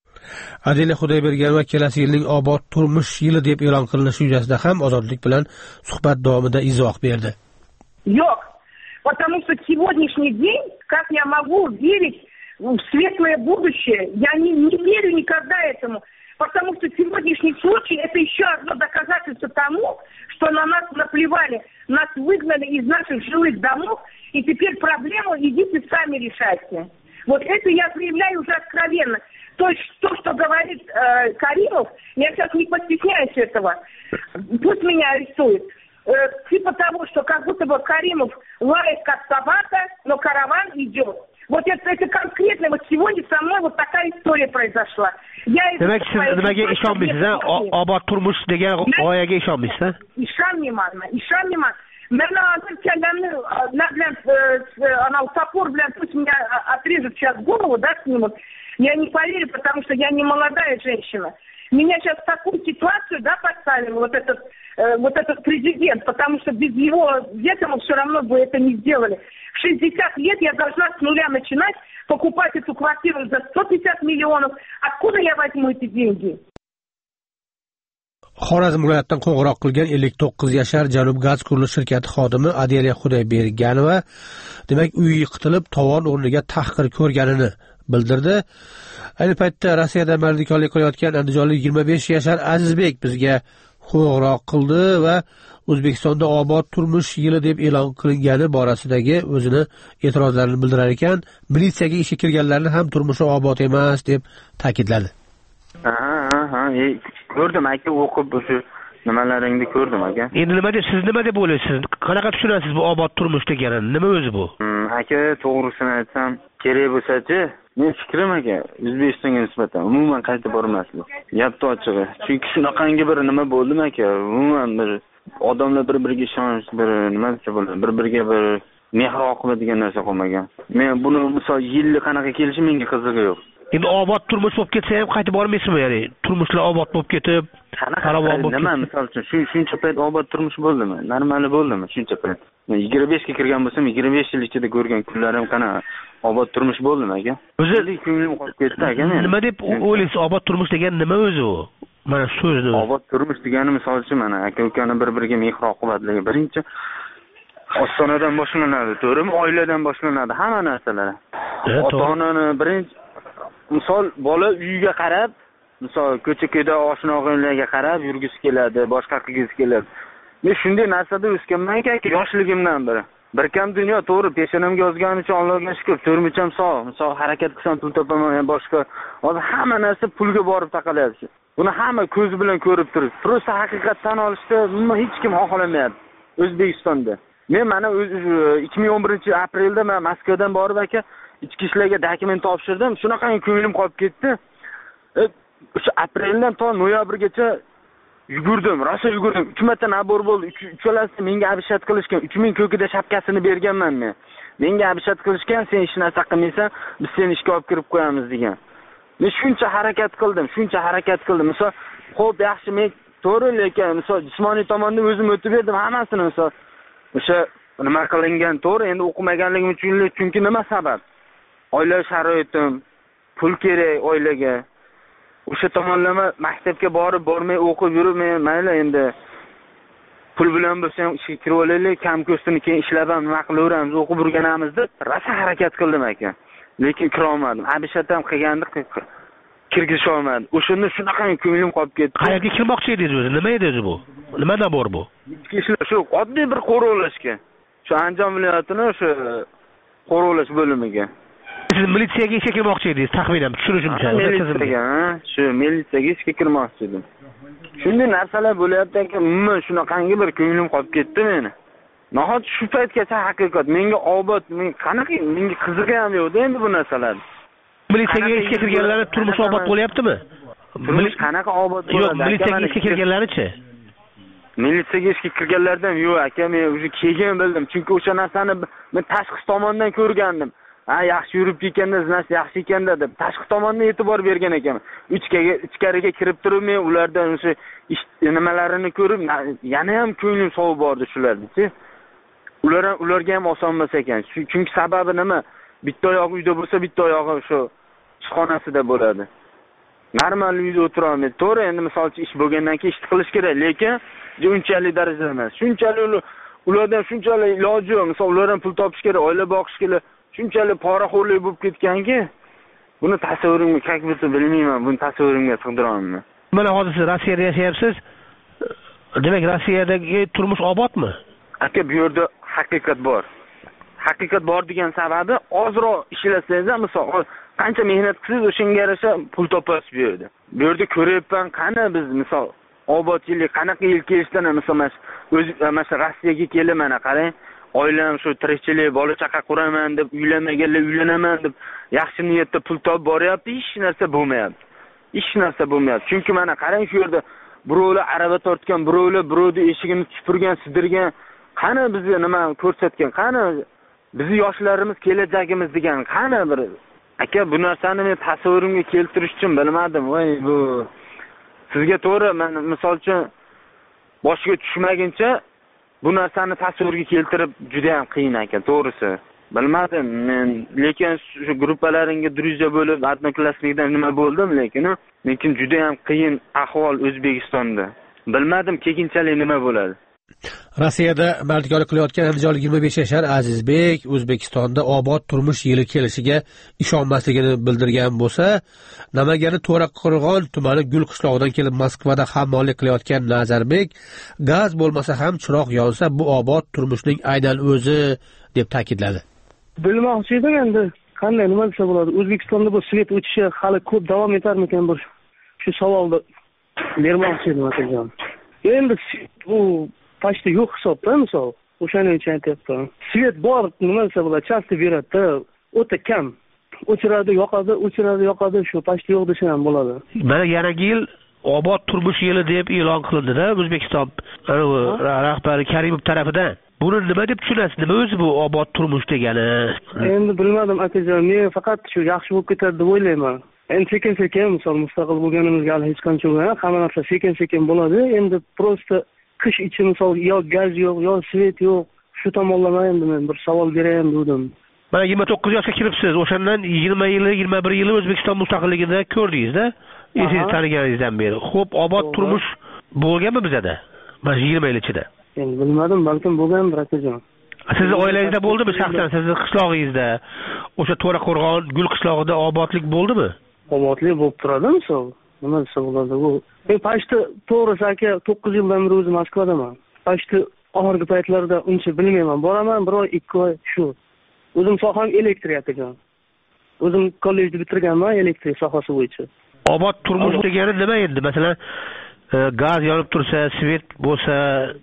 Adeliya Xudoyberganova kelasi yilning obod turmush yili deb e'lon qilinishi yuzasidan ham Ozodlik bilan suhbat davomida izoh berdi. Yo'q, потому что сегодняшний день, как я могу верить в светлое будущее, я не, не верю никогда этому, потому что сегодняшний случай это еще одно доказательство тому, что на нас наплевали, нас выгнали из наших жилых домов, и теперь проблему идите сами решайте. Вот это я заявляю уже откровенно. То есть то, что говорит э, Каримов, я сейчас не постесняюсь этого, пусть меня арестуют. Э, типа того, что как будто бы Каримов лает как собака, но караван идет. Вот это, это конкретно, вот сегодня со мной вот такая история произошла. Я Demek siz nimaga ishonmaysiz, ha? Obod turmush degan g'oyaga ishonmaysiz, ha? Ishonmayman, ishonmayman. Mana hozir kallamni nima bilan ana topor bilan pусть меня отрежут сейчас голову, да, снимут. Я не поверю, потому что я не молодая женщина. Меня сейчас в такую ситуацию, да, поставил вот этот, э, вот этот президент, потому что без его ведома все равно бы это не сделали. В шестьдесят лет я должна с нуля начинать покупать эту квартиру за сто пятьдесят миллионов. Откуда я возьму эти деньги? Xorazm viloyatidan qo'ng'iroq qilgan ellik to'qqiz yashar Janub gaz qurilish shirkati xodimi Adeliya Xudoyberganova demak uyi yiqitilib tovon o'rniga tahqir ko'rganini bildirdi. Ayni paytda Rossiyada mardikorlik qilayotgan andijonlik yigirma besh yashar Azizbek bizga qo'ng'iroq qildi va O'zbekistonda obod turmush yili deb e'lon qilingani borasidagi o'zini e'tirozlarini bildirar ekan, militsiyaga ishga kirganlarni ham turmushi obod emas deb ta'kidladi. Ha, ha, ha, ko'rdim aka, o'qib o'sha nimalaringni ko'rdim aka. Endi nima deb siz nima deb o'ylaysiz? Qanaqa tushunasiz bu obod turmush deganini? Nima o'zi bu? Hmm, aka, to'g'risini aytsam, kerak bo'lsa-chi, men fikrim aka, O'zbekistonga nisbatan umuman qaytib bormaslik. Gapni ochig'i. Chunki shunaqangi bir nima bo'ldi aka, umuman bir odamlar bir-biriga ishonch, bir nima desa bo'ladi, bir-biriga bir mehr oqima degan narsa qolmagan. Men buni misol yilli qanaqa kelishi menga qizig'i yo'q. Endi obod turmush bo'lib ketsa ham qaytib bormaysizmi, ya'ni turmushlar obod bo'lib ketib, qanaqa nima misol uchun shu shuncha payt obod turmush bo'ldimi? Normali bo'ldimi shuncha payt? Men yigirma besh ga kirgan bo'lsam, yigirma besh yil ichida ko'rgan kunlarim qanaqa obod turmush bo'ldimi aka? O'zi ko'nglim qolib ketdi aka men. Nima deb o'ylaysiz? Obod turmush degan nima o'zi u? Mana so'zni. Obod turmush degani misol uchun mana aka-ukani bir-biriga mehr oqibatligi. Birinchi ostonadan boshlanadi, to'g'rimi? Oiladan boshlanadi hamma narsalar. Ota-onani birinchi misol bola uyiga qarab, misol ko'cha-ko'yda oshna-og'aylarga qarab yurgisi keladi, boshqa qilgisi keladi. Men shunday narsada o'sganman-ki, yoshligimdan beri. Bir kam dunyo to'g'ri peshonamga yozgani uchun Allohga shukr, to'rmicham sog', misol harakat qilsam pul topaman, boshqa. Hozir hamma narsa pulga borib taqalyapti. Buni hamma ko'z bilan ko'rib turibdi. Prosta haqiqatdan olishda hech kim xohlamayapti O'zbekistonda. Men mana ikki ming o'n birinchi aprelda men Moskvadan borib aka ichki ishlarga dokument topshirdim. Shunaqangi ko'nglim qolib ketdi. O'sha apreldan to noyabrgacha yugurdim, rosa yugurdim. uch marta nabor bo'ldi. Uchalasi menga abishat qilishgan. uch ming ko'kida shapkasini berganman men. Menga abishat qilishgan, sen hech narsa qilmaysan, biz seni ishga olib kirib qo'yamiz degan. Men shuncha harakat qildim, shuncha harakat qildim. Misol, xo'p, yaxshi, men to'g'ri, lekin misol jismoniy tomondan o'zim o'tib berdim hammasini, misol o'sha nima qilingan to'g'ri, endi o'qimaganligim uchun, chunki nima sabab? Oila sharoitim, pul kerak oilaga. O'sha tomonlama maktabga borib, bormay o'qib yurib, men mayli endi pul bilan bo'lsa ham ishga kirib olaylik, kam ko'stini keyin ishlab ham nima qilaveramiz, o'qib yurganamiz deb rosa harakat qildim aka. Lekin kira olmadim. Abishat ham qilgandi, kirgisha olmadim. O'shanda shunaqa ko'nglim qolib ketdi. Qayerga kirmoqchi edingiz o'zi? Nima edi o'zi bu? Nimadan bor bu? Ishlar shu oddiy bir qo'rovlashga. Shu Andijon viloyatining o'sha qo'rovlash bo'limiga. Siz militsiyaga ishga kirmoqchi edingiz, taxminan tushunishimcha. Militsiyaga, shu militsiyaga ishga kirmoqchi edim. Shunday narsalar bo'lyapti-ki, umuman shunaqangi bir ko'nglim qolib ketdi meni. Nahot shu paytgacha haqiqat menga obod, men qanaqa menga qizig'i ham yo'q endi bu narsalar. Militsiyaga ishga kirganlar turmush obod bo'lyaptimi? Turmush qanaqa obod bo'ladi? Yo'q, militsiyaga ishga kirganlarichi? Militsiyaga ishga kirganlardan yo'q aka, men o'zi keyin bildim. Chunki o'sha narsani men tashqi tomondan ko'rgandim. Ha, yaxshi yurib ketganda, zinasi yaxshi ekanda deb tashqi tomondan e'tibor bergan ekanman. Ichkariga ichkariga kirib turib, men ulardan o'sha ish nimalarini ko'rib, yana ham ko'nglim sovib bordi shularni-chi. Ular ham ularga ham oson emas ekan. Chunki sababi nima? Bitta oyog'i uyda bo'lsa, bitta oyog'i shu ishxonasida bo'ladi. Normal uyda o'tira olmaydi. To'g'ri, endi masalan ish bo'lgandan keyin ish qilish kerak, lekin unchalik darajada emas. Shunchalik ulardan shunchalik iloji yo'q. Masalan, ulardan pul topish kerak, oila boqish kerak. Shunchalik poraxo'rlik bo'lib ketganki, buni tasavvurimga как будто bilmayman, buni tasavvurimga sig'dira olmayman. Mana hozir siz Rossiyada yashayapsiz. Demak, Rossiyadagi turmush obodmi? Aka, bu yerda haqiqat bor. Haqiqat bor degan sababi ozroq ishlasangiz ham, misol, qancha mehnat qilsangiz, o'shanga yarasha pul topasiz bu yerda. Bu yerda ko'ryapman, qani biz misol obodchilik qanaqa yil kelishdan, misol, o'z mana Rossiyaga kelib, mana qarang, oilam shu tirikchilik, bola chaqa quraman deb, uylanmaganlar uylanaman deb, yaxshi niyatda pul topib boryapti, hech narsa bo'lmayapti. Hech narsa bo'lmayapti. Chunki mana qarang, shu yerda birovlar arava tortgan, birovlar birovning eshigini supurgan, sidirgan, qani bizga nima ko'rsatgan, qani bizni yoshlarimiz kelajagimiz degan qani bir aka bu narsani men tasavvurimga keltirish uchun bilmadim. Voy bu sizga to'g'ri, men misol uchun boshiga tushmaguncha bu narsani tasavvurga keltirib juda ham qiyin ekan, to'g'risi. Bilmadim men, lekin shu gruppalaringga druziya bo'lib, odnoklassnikdan nima bo'ldim, lekin lekin juda ham qiyin ahvol O'zbekistonda. Bilmadim keyinchalik nima bo'ladi. Rossiyada mardikor qilayotgan andijonlik yigirma besh yashar Azizbek O'zbekistonda obod turmush yili kelishiga ishonmasligini bildirgan bo'lsa, Namanganda To'raqo'rg'on tumani Gul qishlog'idan kelib Moskvada hammollik qilayotgan Nazarbek gaz bo'lmasa ham chiroq yonsa bu obod turmushning aynan o'zi deb ta'kidladi. Bilmoqchi edim endi qanday nima desa bo'ladi. O'zbekistonda bu svet o'tishi hali ko'p davom etarmikan bir shu savolni bermoqchi edim akajon. Endi bu pashta yo'q hisobda, misol o'shaning uchun aytyapman. Svet bor, nima desa bo'ladi, часто beradi, o'ta kam. O'chiradi, yoqadi, o'chiradi, yoqadi, shu pashta yo'q desa ham bo'ladi. Mana yangi yil obod turmush yili deb e'lon qilindi-da O'zbekiston rahbari Karimov tarafidan. Buni nima deb tushunasiz? Nima o'zi bu obod turmush degani? Endi bilmadim akajon, men faqat shu yaxshi bo'lib ketadi deb o'ylayman. Endi sekin-sekin, misol mustaqil bo'lganimizga hali hech qancha emas, hamma narsa sekin-sekin bo'ladi. Endi prosta qish ichi misol yo gaz yo'q, yo svet yo'q. Shu tomonlama endi men bir savol berayim dedim. Mana yigirma to'qqiz yoshga kiribsiz. O'shandan yigirma yili, yigirma bir yili O'zbekiston mustaqilligida ko'rdingiz-da? Esiz taniganingizdan beri. Xo'p, obod turmush bo'lganmi bizda? Mana yigirma yil ichida. Endi bilmadim, balkim bo'lgandir akajon. Sizni oilangizda bo'ldimi shaxsan, sizni qishlog'ingizda, o'sha To'raqo'rg'on Gul qishlog'ida obodlik bo'ldimi? Obodlik bo'lib turadi, misol. Nima desa bo'ladi bu? Men pashta to'g'risi aka to'qqiz yildan beri o'zim Moskvadaman. Pashta oxirgi paytlarda uncha bilmayman. Boraman bir oy, ikki oy shu. O'zim soham elektrik akajon. O'zim kollejni bitirganman elektrik sohasi bo'yicha. Obod turmush degani nima endi? Masalan, gaz yonib tursa, svet bo'lsa,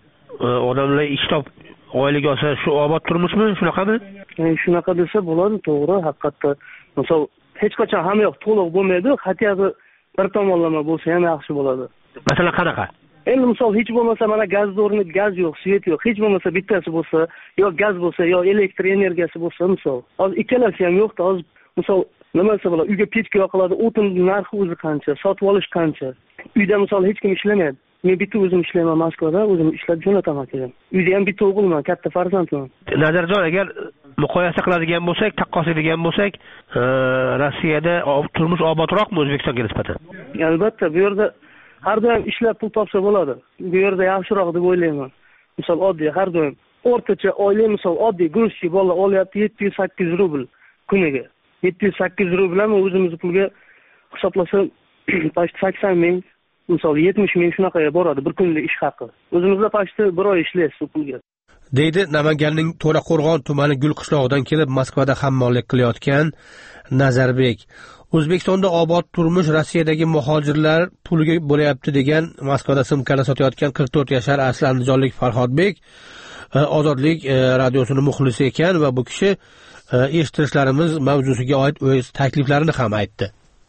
odamlar ish top oylik olsa, shu obod turmushmi? Shunaqami? E, shunaqa desa bo'ladi, to'g'ri, haqiqatda. Misol hech qachon hamma yoq to'liq bo'lmaydi, hatto bir tomonlama bo'lsa ham yaxshi bo'ladi. Masalan, qanaqa? Endi misol hech bo'lmasa mana gaz o'rni gaz yo'q, svet yo'q, hech bo'lmasa bittasi bo'lsa, yo gaz bo'lsa, yo elektr energiyasi bo'lsa, misol. Hozir ikkalasi ham yo'qda, hozir misol nima desa bo'ladi, uyga pechka yoqiladi, o'tin narxi o'zi qancha, sotib olish qancha. Uyda misol hech kim ishlamaydi. Men bitta o'zim ishlayman Moskvada, o'zim ishlab jo'nataman akajon. Uyda ham bitta o'g'ilman, katta farzandman. Nazarjon, agar muqoyasa qiladigan bo'lsak, taqqoslaydigan bo'lsak, Rossiyada turmush obodroqmi O'zbekistonga nisbatan? Albatta, bu yerda har doim ishlab pul topsa bo'ladi. Bu yerda yaxshiroq deb o'ylayman. Misol oddiy har doim o'rtacha oylik misol oddiy guruchchi bola olyapti yetti yuz sakkiz rubl kuniga. yetti yuz sakkiz rubl bilan o'zimiz pulga hisoblasam past sakson ming, misol yetmish ming shunaqaga boradi bir kunlik ish haqi. O'zimizda pashta bir oy ishlaysiz pulga. Deydi Namanganning To'raqo'rg'on tumani Gul qishlog'idan kelib Moskvada hammollik qilayotgan Nazarbek. O'zbekistonda obod turmush Rossiyadagi muhojirlar puliga bo'layapti degan Moskvada simkani sotayotgan qirq to'rt yashar asli andijonlik Farhodbek Ozodlik radiosining muxlisi ekan va bu kishi eshittirishlarimiz mavzusiga oid o'z takliflarini ham aytdi.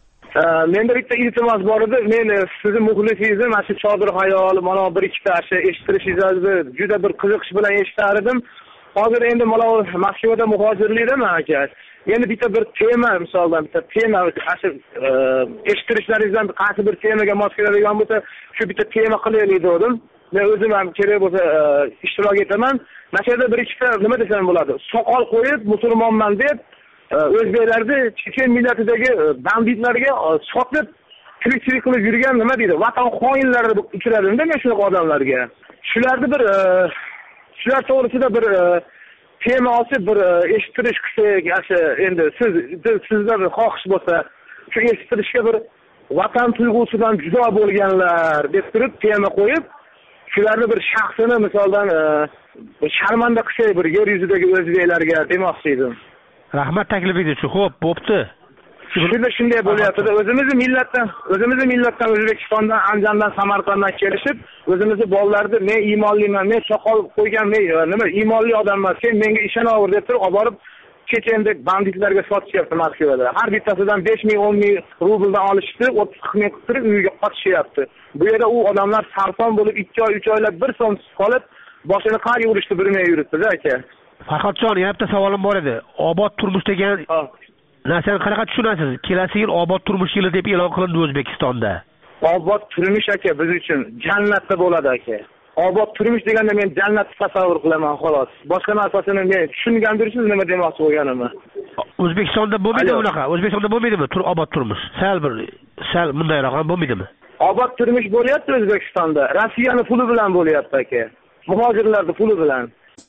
Menda bitta iltimos bor edi. Men sizni muxlisingizni mana shu Chodir Hayol, mana bir ikkita ashi eshittirishingizni juda bir qiziqish bilan eshitar edim. Hozir endi mana Moskvada muhojirlikdami aka? Endi bitta bir tema misoldan bitta tema ashi eshittirishlaringizdan qaysi bir temaga mos keladigan bo'lsa, shu bitta tema qilaylik dedim. Men o'zim ham kerak bo'lsa ishtirok etaman. Mana shu yerda bir ikkita nima desam bo'ladi? Soqol qo'yib musulmonman deb o'zbeklarni Chechen millatidagi banditlarga sotib tirikchilik qilib yurgan nima deydi? Vatan xoinlari uchradim-da men shunaqa odamlarga. Shularni bir shular to'g'risida bir tema olib bir eshittirish qilsak, yaxshi endi siz sizlar xohish bo'lsa, shu eshittirishga bir vatan tuyg'usidan judo bo'lganlar deb turib tema qo'yib, shularni bir shaxsini misoldan sharmanda qilsak bir yer yuzidagi o'zbeklarga demoqchi edim. Rahmat taklifingiz uchun. Xo'p, bo'pti. Shunda shunday bo'lyapti. O'zimizni millatdan, o'zimizni millatdan O'zbekistondan, Andijondan, Samarqanddan kelishib, o'zimizni bolalarni men iymonliman, men soqol qo'ygan, men nima iymonli odamman, sen menga ishonaver deb turib olib borib Chechendek banditlarga sotishyapti Moskvada. Har bittasidan besh ming, o'n ming rubldan olishdi, o'ttiz qirq ming qilib turib uyiga qotishyapti. Bu yerda u odamlar sarson bo'lib ikki oy, uch oylab bir so'm qolib, boshini qari urishni bilmay yuribdi-da aka. Farhodjon, yana bitta savolim bor edi. Obod turmush degan narsani qanaqa tushunasiz? Kelasi yil obod turmush yili deb e'lon qilindi O'zbekistonda. Obod turmush aka biz uchun jannatda bo'ladi aka. Obod turmush deganda men jannatni tasavvur qilaman xolos. Boshqa narsasini men tushungandirsiz nima demoqchi bo'lganimni. O'zbekistonda bo'lmaydi unaqa. O'zbekistonda bo'lmaydimi? Tur obod turmush. Sal bir sal bundayroq ham bo'lmaydimi? Obod turmush bo'lyapti O'zbekistonda. Rossiyaning puli bilan bo'lyapti aka. Muhojirlarning puli bilan.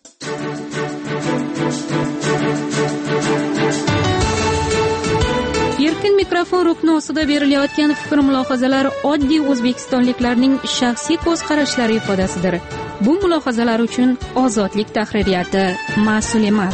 Erkin mikrofon rukni ostida berilayotgan fikr mulohazalar oddiy o'zbekistonliklarning shaxsiy ko'z qarashlari ifodasidir. Bu mulohazalar uchun Ozodlik tahririyati mas'ul emas.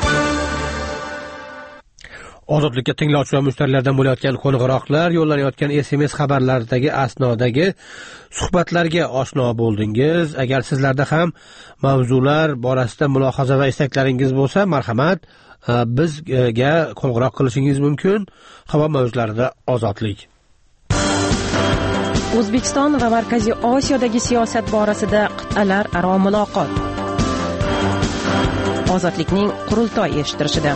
Ozodlikka tinglovchi va mushtarilardan bo'layotgan qo'ng'iroqlar, yo'llanayotgan S M S xabarlaridagi asnodagi suhbatlarga oshno bo'ldingiz. Agar sizlarda ham mavzular borasida mulohaza va istaklaringiz bo'lsa, marhamat, bizga qo'ng'iroq qilishingiz mumkin. Havo mavzularida ozodlik. O'zbekiston va Markaziy Osiyodagi siyosat borasida qit'alar aro muloqot. Ozodlikning qurultoy eshittirishida.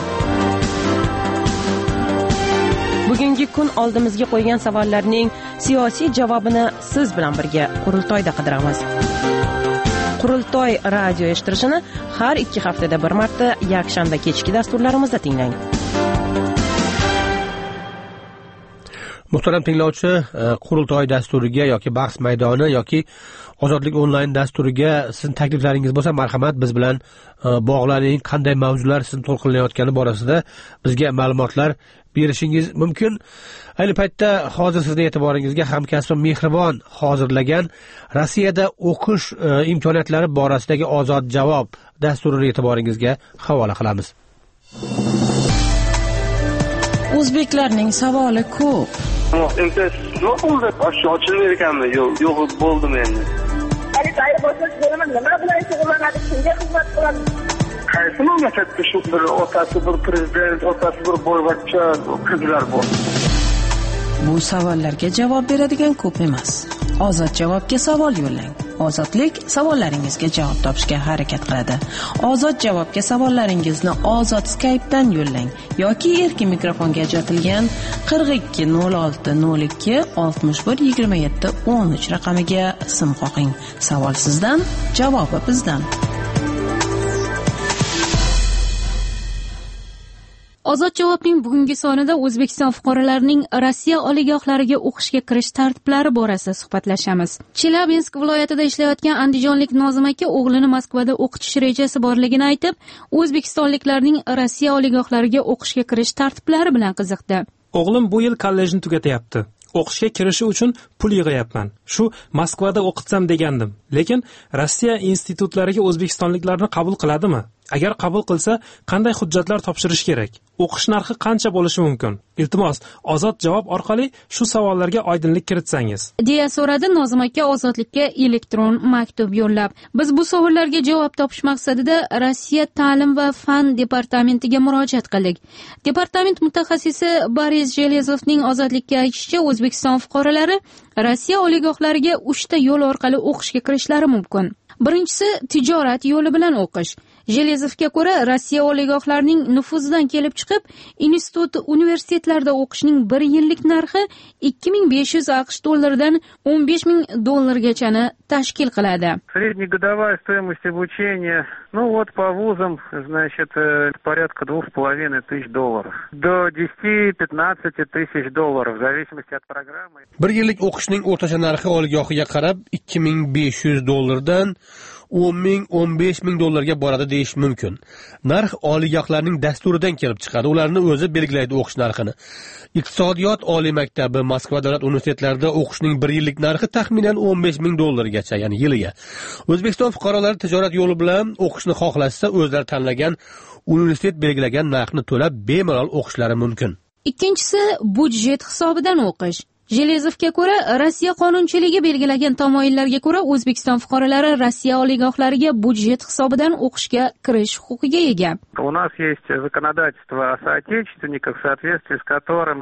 Bugungi kun oldimizga qo'ygan savollarning siyosiy javobini siz bilan birga qurultoyda qidiramiz. Qurultoy radio eshittirishini har ikki haftada bir marta yakshanba kechki dasturlarimizda tinglang. Muhtaram tinglovchi, qurultoy dasturiga yoki bahs maydoni yoki Ozodlik onlayn dasturiga sizning takliflaringiz bo'lsa, marhamat biz bilan bog'laning. Qanday mavzular sizning to'lqinlanayotgani borasida bizga ma'lumotlar berishingiz mumkin. Ayni paytda hozir sizning e'tiboringizga hamkasbim Mehribon hozirlagan Rossiyada o'qish imkoniyatlari borasidagi ozod javob dasturini e'tiboringizga havola qilamiz. O'zbeklarning savoli ko'p. Imtiyoz yo'q bo'ldi, ochilmaydi ekanmi? Yo'q, yo'q bo'ldimi endi. Hali tayyor bo'lsangiz bo'laman, nima bilan shug'ullanadi, kimga xizmat qiladi? Qaysi mamlakatda shu bir otasi bir prezident, otasi bir boyvachcha qizlar bor? Bu savollarga javob beradigan ko'p emas. Ozod javobga savol yo'llang. Ozodlik savollaringizga javob topishga harakat qiladi. Ozod javobga savollaringizni Ozod Skype'dan yo'llang yoki erkin mikrofonga ajratilgan qirq ikki nol olti nol ikki oltmish bir yigirma yetti o'n uch raqamiga sim qo'ying. Savol sizdan, javobi bizdan. Ozod javobning bugungi sonida O'zbekiston fuqarolarining Rossiya oliygohlariga o'qishga kirish tartiblari borasida suhbatlashamiz. Chelyabinsk viloyatida ishlayotgan andijonlik Nozim aka o'g'lini Moskvada o'qitish rejasi borligini aytib, o'zbekistonliklarning Rossiya oliygohlariga o'qishga kirish tartiblari bilan qiziqdi. O'g'lim bu yil kollejni tugatyapti. O'qishga kirishi uchun pul yig'ayapman. Shu Moskvada o'qitsam degandim. Lekin Rossiya institutlariga o'zbekistonliklarni qabul qiladimi? Agar qabul qilsa, qanday hujjatlar topshirish kerak? O'qish narxi qancha bo'lishi mumkin? Iltimos, Ozod javob orqali shu savollarga oydinlik kiritsangiz. deya so'radi Nozim aka Ozodlikka elektron maktub yo'llab. Biz bu savollarga javob topish maqsadida Rossiya ta'lim va fan departamentiga murojaat qildik. Departament mutaxassisi Boris Jelezovning Ozodlikka aytishicha, O'zbekiston fuqarolari Rossiya oliygohlariga uchta yo'l orqali o'qishga kirishlari mumkin. Birinchisi tijorat yo'li bilan o'qish. Jelezovga ko'ra, Rossiya oliygohlarining nufuzidan kelib chiqib, institut, universitetlarda o'qishning bir yillik narxi ikki ming besh yuz AQSh dollaridan o'n besh ming dollargachani tashkil qiladi. Среднегодовая стоимость обучения, ну вот по вузам, значит, порядка двух с половиной тысяч долларов. До десяти-пятнадцати тысяч долларов, в зависимости от программы. Bir yillik o'qishning o'rtacha narxi oliygohiga qarab ikki ming besh yuz dollardan o'n ming o'n besh ming dollarga boradi deyish mumkin. Narx oliygohlarning dasturidan kelib chiqadi. Ularni o'zi belgilaydi o'qish narxini. Iqtisodiyot oliy maktabi Moskva davlat universitetlarida o'qishning bir yillik narxi taxminan o'n besh ming dollargacha, ya'ni yiliga. O'zbekiston fuqarolari tijorat yo'li bilan o'qishni xohlashsa, o'zlari tanlagan universitet belgilagan narxni to'lab bemalol o'qishlari mumkin. Ikkinchisi budjet hisobidan o'qish. Jelezovga ko'ra, Rossiya qonunchiligi belgilagan tamoyillarga ko'ra, O'zbekiston fuqarolari Rossiya oliygohlariga budjet hisobidan o'qishga kirish huquqiga ega. У нас есть законодательство о соотечественниках, в соответствии с которым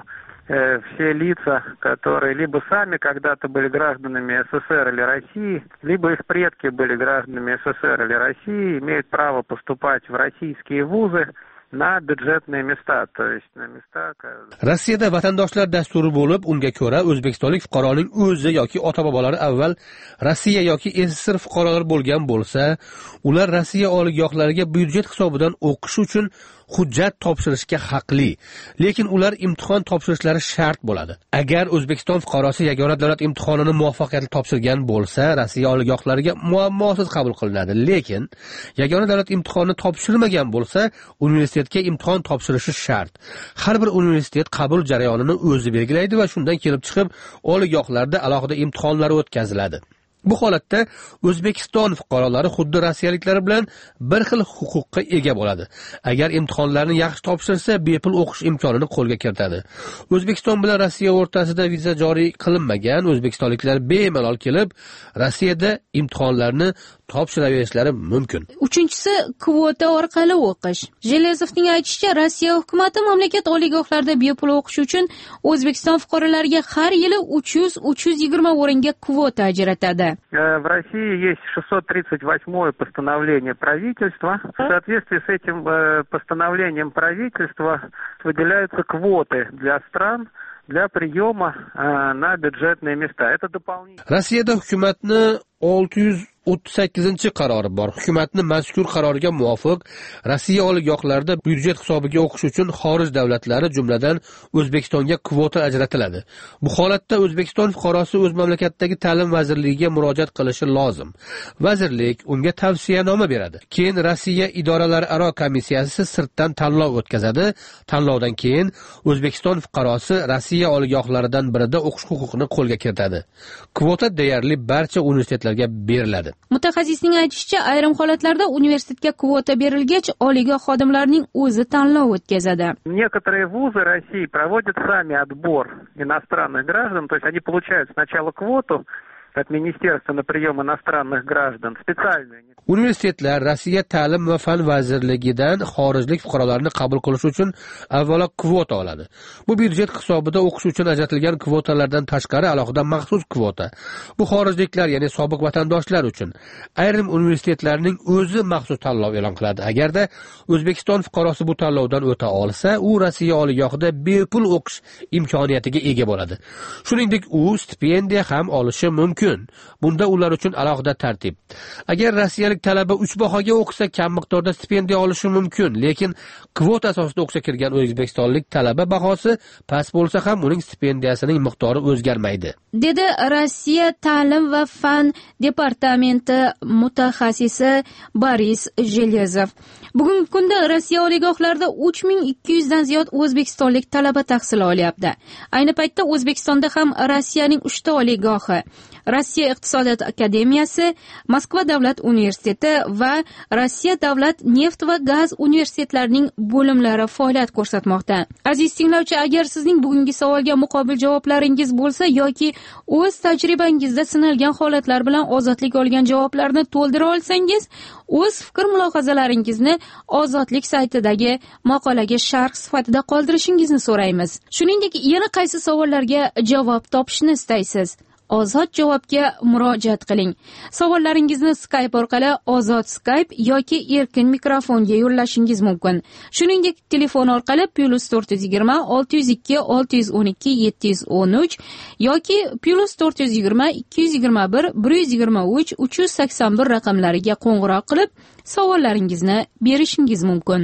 э, все лица, которые либо сами когда-то были гражданами СССР или России, либо их предки были гражданами СССР или России, имеют право поступать в российские вузы на бюджетные места, то есть на места... Rossiyada vatandoshlar dasturi bo'lib, unga ko'ra O'zbekistonlik fuqaroning o'zi yoki ota-bobolari avval Rossiya yoki SSSR fuqarolari bo'lgan bo'lsa, ular Rossiya oliygohlariga byudjet hisobidan o'qish uchun hujjat topshirishga haqli, lekin ular imtihon topshirishlari shart bo'ladi. Agar O'zbekiston fuqarosi yagona davlat imtihonini muvaffaqiyatli topshirgan bo'lsa, Rossiya oliygohlariga muammosiz qabul qilinadi, lekin yagona davlat imtihonini topshirmagan bo'lsa, universitetga imtihon topshirishi shart. Har bir universitet qabul jarayonini o'zi belgilaydi va shundan kelib chiqib, oliygohlarda alohida imtihonlar o'tkaziladi. Bu holatda O'zbekiston fuqarolari xuddi rossiyaliklar bilan bir xil huquqqa ega bo'ladi. Agar imtihonlarni yaxshi topshirsa, bepul o'qish imkonini qo'lga kiritadi. O'zbekiston bilan Rossiya o'rtasida viza joriy qilinmagan o'zbekistonliklar bemalol kelib, Rossiyada imtihonlarni topshiraverishlari mumkin. Uchinchisi kvota orqali o'qish. Jelezovning aytishicha, Rossiya hukumati mamlakat oliygohlarida bepul o'qish uchun O'zbekiston fuqarolariga har yili uch yuz uch yuz yigirma o'ringa kvota ajratadi. В России есть шестьсот тридцать восьмое постановление правительства. В соответствии с этим постановлением правительства выделяются квоты для стран для приема на бюджетные места. Это дополнительно. Rossiyada hukumatni olti yuz o'ttiz sakkizinchi qarori bor. Hukumatni mazkur qaroriga muvofiq Rossiya oliygohlarida byudjet hisobiga o'qish uchun xorij davlatlari, jumladan O'zbekistonga kvota ajratiladi. Bu holatda O'zbekiston fuqarosi o'z mamlakatdagi ta'lim vazirligiga murojaat qilishi lozim. Vazirlik unga tavsiyanoma beradi. Keyin Rossiya idoralararo komissiyasi sirtdan tanlov o'tkazadi. Tanlovdan keyin O'zbekiston fuqarosi Rossiya oliygohlaridan birida o'qish huquqini qo'lga kiritadi. Kvota deyarli barcha universitetlarga beriladi. Mutaxassisning aytishicha, ayrim holatlarda universitetga kvota berilgach, oliygoh xodimlarining o'zi tanlov o'tkazadi. Некоторые вузы России проводят сами отбор иностранных граждан, то есть они получают сначала квоту от Министерства на прием иностранных граждан специальную. Universitetlar Rossiya ta'lim va fan vazirligidan xorijlik fuqarolarni qabul qilish uchun avvalo kvota oladi. Bu byudjet hisobida o'qish uchun ajratilgan kvotalardan tashqari alohida maxsus kvota. Bu xorijliklar, ya'ni sobiq vatandoshlar uchun. Ayrim universitetlarning o'zi maxsus tanlov e'lon qiladi. Agarda O'zbekiston fuqarosi bu tanlovdan o'ta olsa, u Rossiya oliygohida bepul o'qish imkoniyatiga ega bo'ladi. Shuningdek, u stipendiya ham olishi mumkin. Bunda ular uchun alohida tartib. Agar Rossiya talaba uch bahoga o'qisa, kam miqdorda stipendiya olishi mumkin, lekin kvota asosida o'qishga kirgan o'zbekistonlik talaba bahosi past bo'lsa ham uning stipendiyasining miqdori o'zgarmaydi, dedi Rossiya ta'lim va fan departamenti mutaxassisi Boris Jelezov. Bugungi kunda Rossiya oliygohlarida uch ming ikki yuz dan ziyod o'zbekistonlik talaba tahsil olyapti. Ayni paytda O'zbekistonda ham Rossiyaning uchta oliygohi, Rossiya iqtisodiyot akademiyasi, Moskva davlat universiteti va Rossiya davlat neft va gaz universitetlarining bo'limlari faoliyat ko'rsatmoqda. Aziz tinglovchi, agar sizning bugungi savolga muqobil javoblaringiz bo'lsa yoki o'z tajribangizda sinalgan holatlar bilan ozodlik olgan javoblarni to'ldira olsangiz, o'z fikr mulohazalaringizni Ozodlik saytidagi maqolaga sharh sifatida qoldirishingizni so'raymiz. Shuningdek, yana qaysi savollarga javob topishni istaysiz? Ozod javobga murojaat qiling. Savollaringizni Skype orqali Ozod Skype yoki erkin mikrofonga yo'llashingiz mumkin. Shuningdek, telefon orqali plus to'rt yuz yigirma olti yuz ikki olti yuz o'n ikki yetti yuz o'n uch yoki plus to'rt yuz yigirma ikki yuz yigirma bir bir yuz yigirma uch uch yuz sakson bir raqamlariga qo'ng'iroq qilib savollaringizni berishingiz mumkin.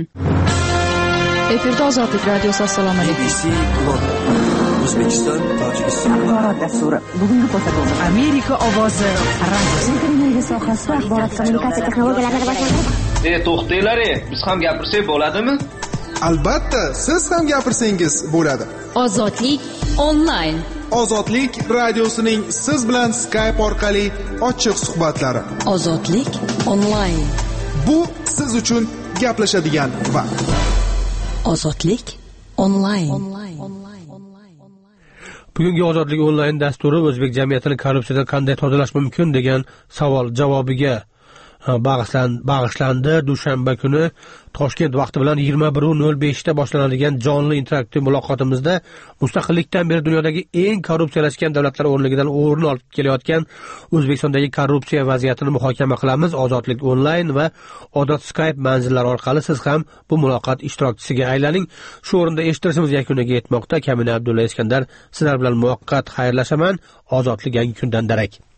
Efirda Ozodlik radiosi. Assalomu alaykum. O'zbekiston, Tojikiston axborot dasturi. Bugungi ko'rsatuvimiz Amerika ovozi radiosi. Televiziya sohasida axborot kommunikatsiya texnologiyalarini rivojlantirish. E, to'xtanglar, biz ham gapirsak bo'ladimi? Albatta, siz ham gapirsangiz bo'ladi. Ozodlik onlayn. Ozodlik radiosining siz bilan Skype orqali ochiq suhbatlari. Ozodlik onlayn. Bu siz uchun gaplashadigan vaqt. Ozodlik onlayn. Bugungi Ozodlik onlayn dasturi o'zbek jamiyatini korrupsiyadan qanday tozalash mumkin degan savol javobiga bag'ishlandi. Dushanba kuni Toshkent vaqti bilan yigirma bir nol besh da boshlanadigan jonli interaktiv muloqotimizda mustaqillikdan beri dunyodagi eng korrupsiyalashgan davlatlar o'nligidan o'rin olib kelayotgan O'zbekistondagi korrupsiya vaziyatini muhokama qilamiz. Ozodlik onlayn va odat Skype manzillari orqali siz ham bu muloqot ishtirokchisiga aylaning. Shu o'rinda eshittirishimiz yakuniga yetmoqda. Kamina Abdulla Iskandar sizlar bilan muvaqqat xayrlashaman. Ozodlik yangi kundan darak.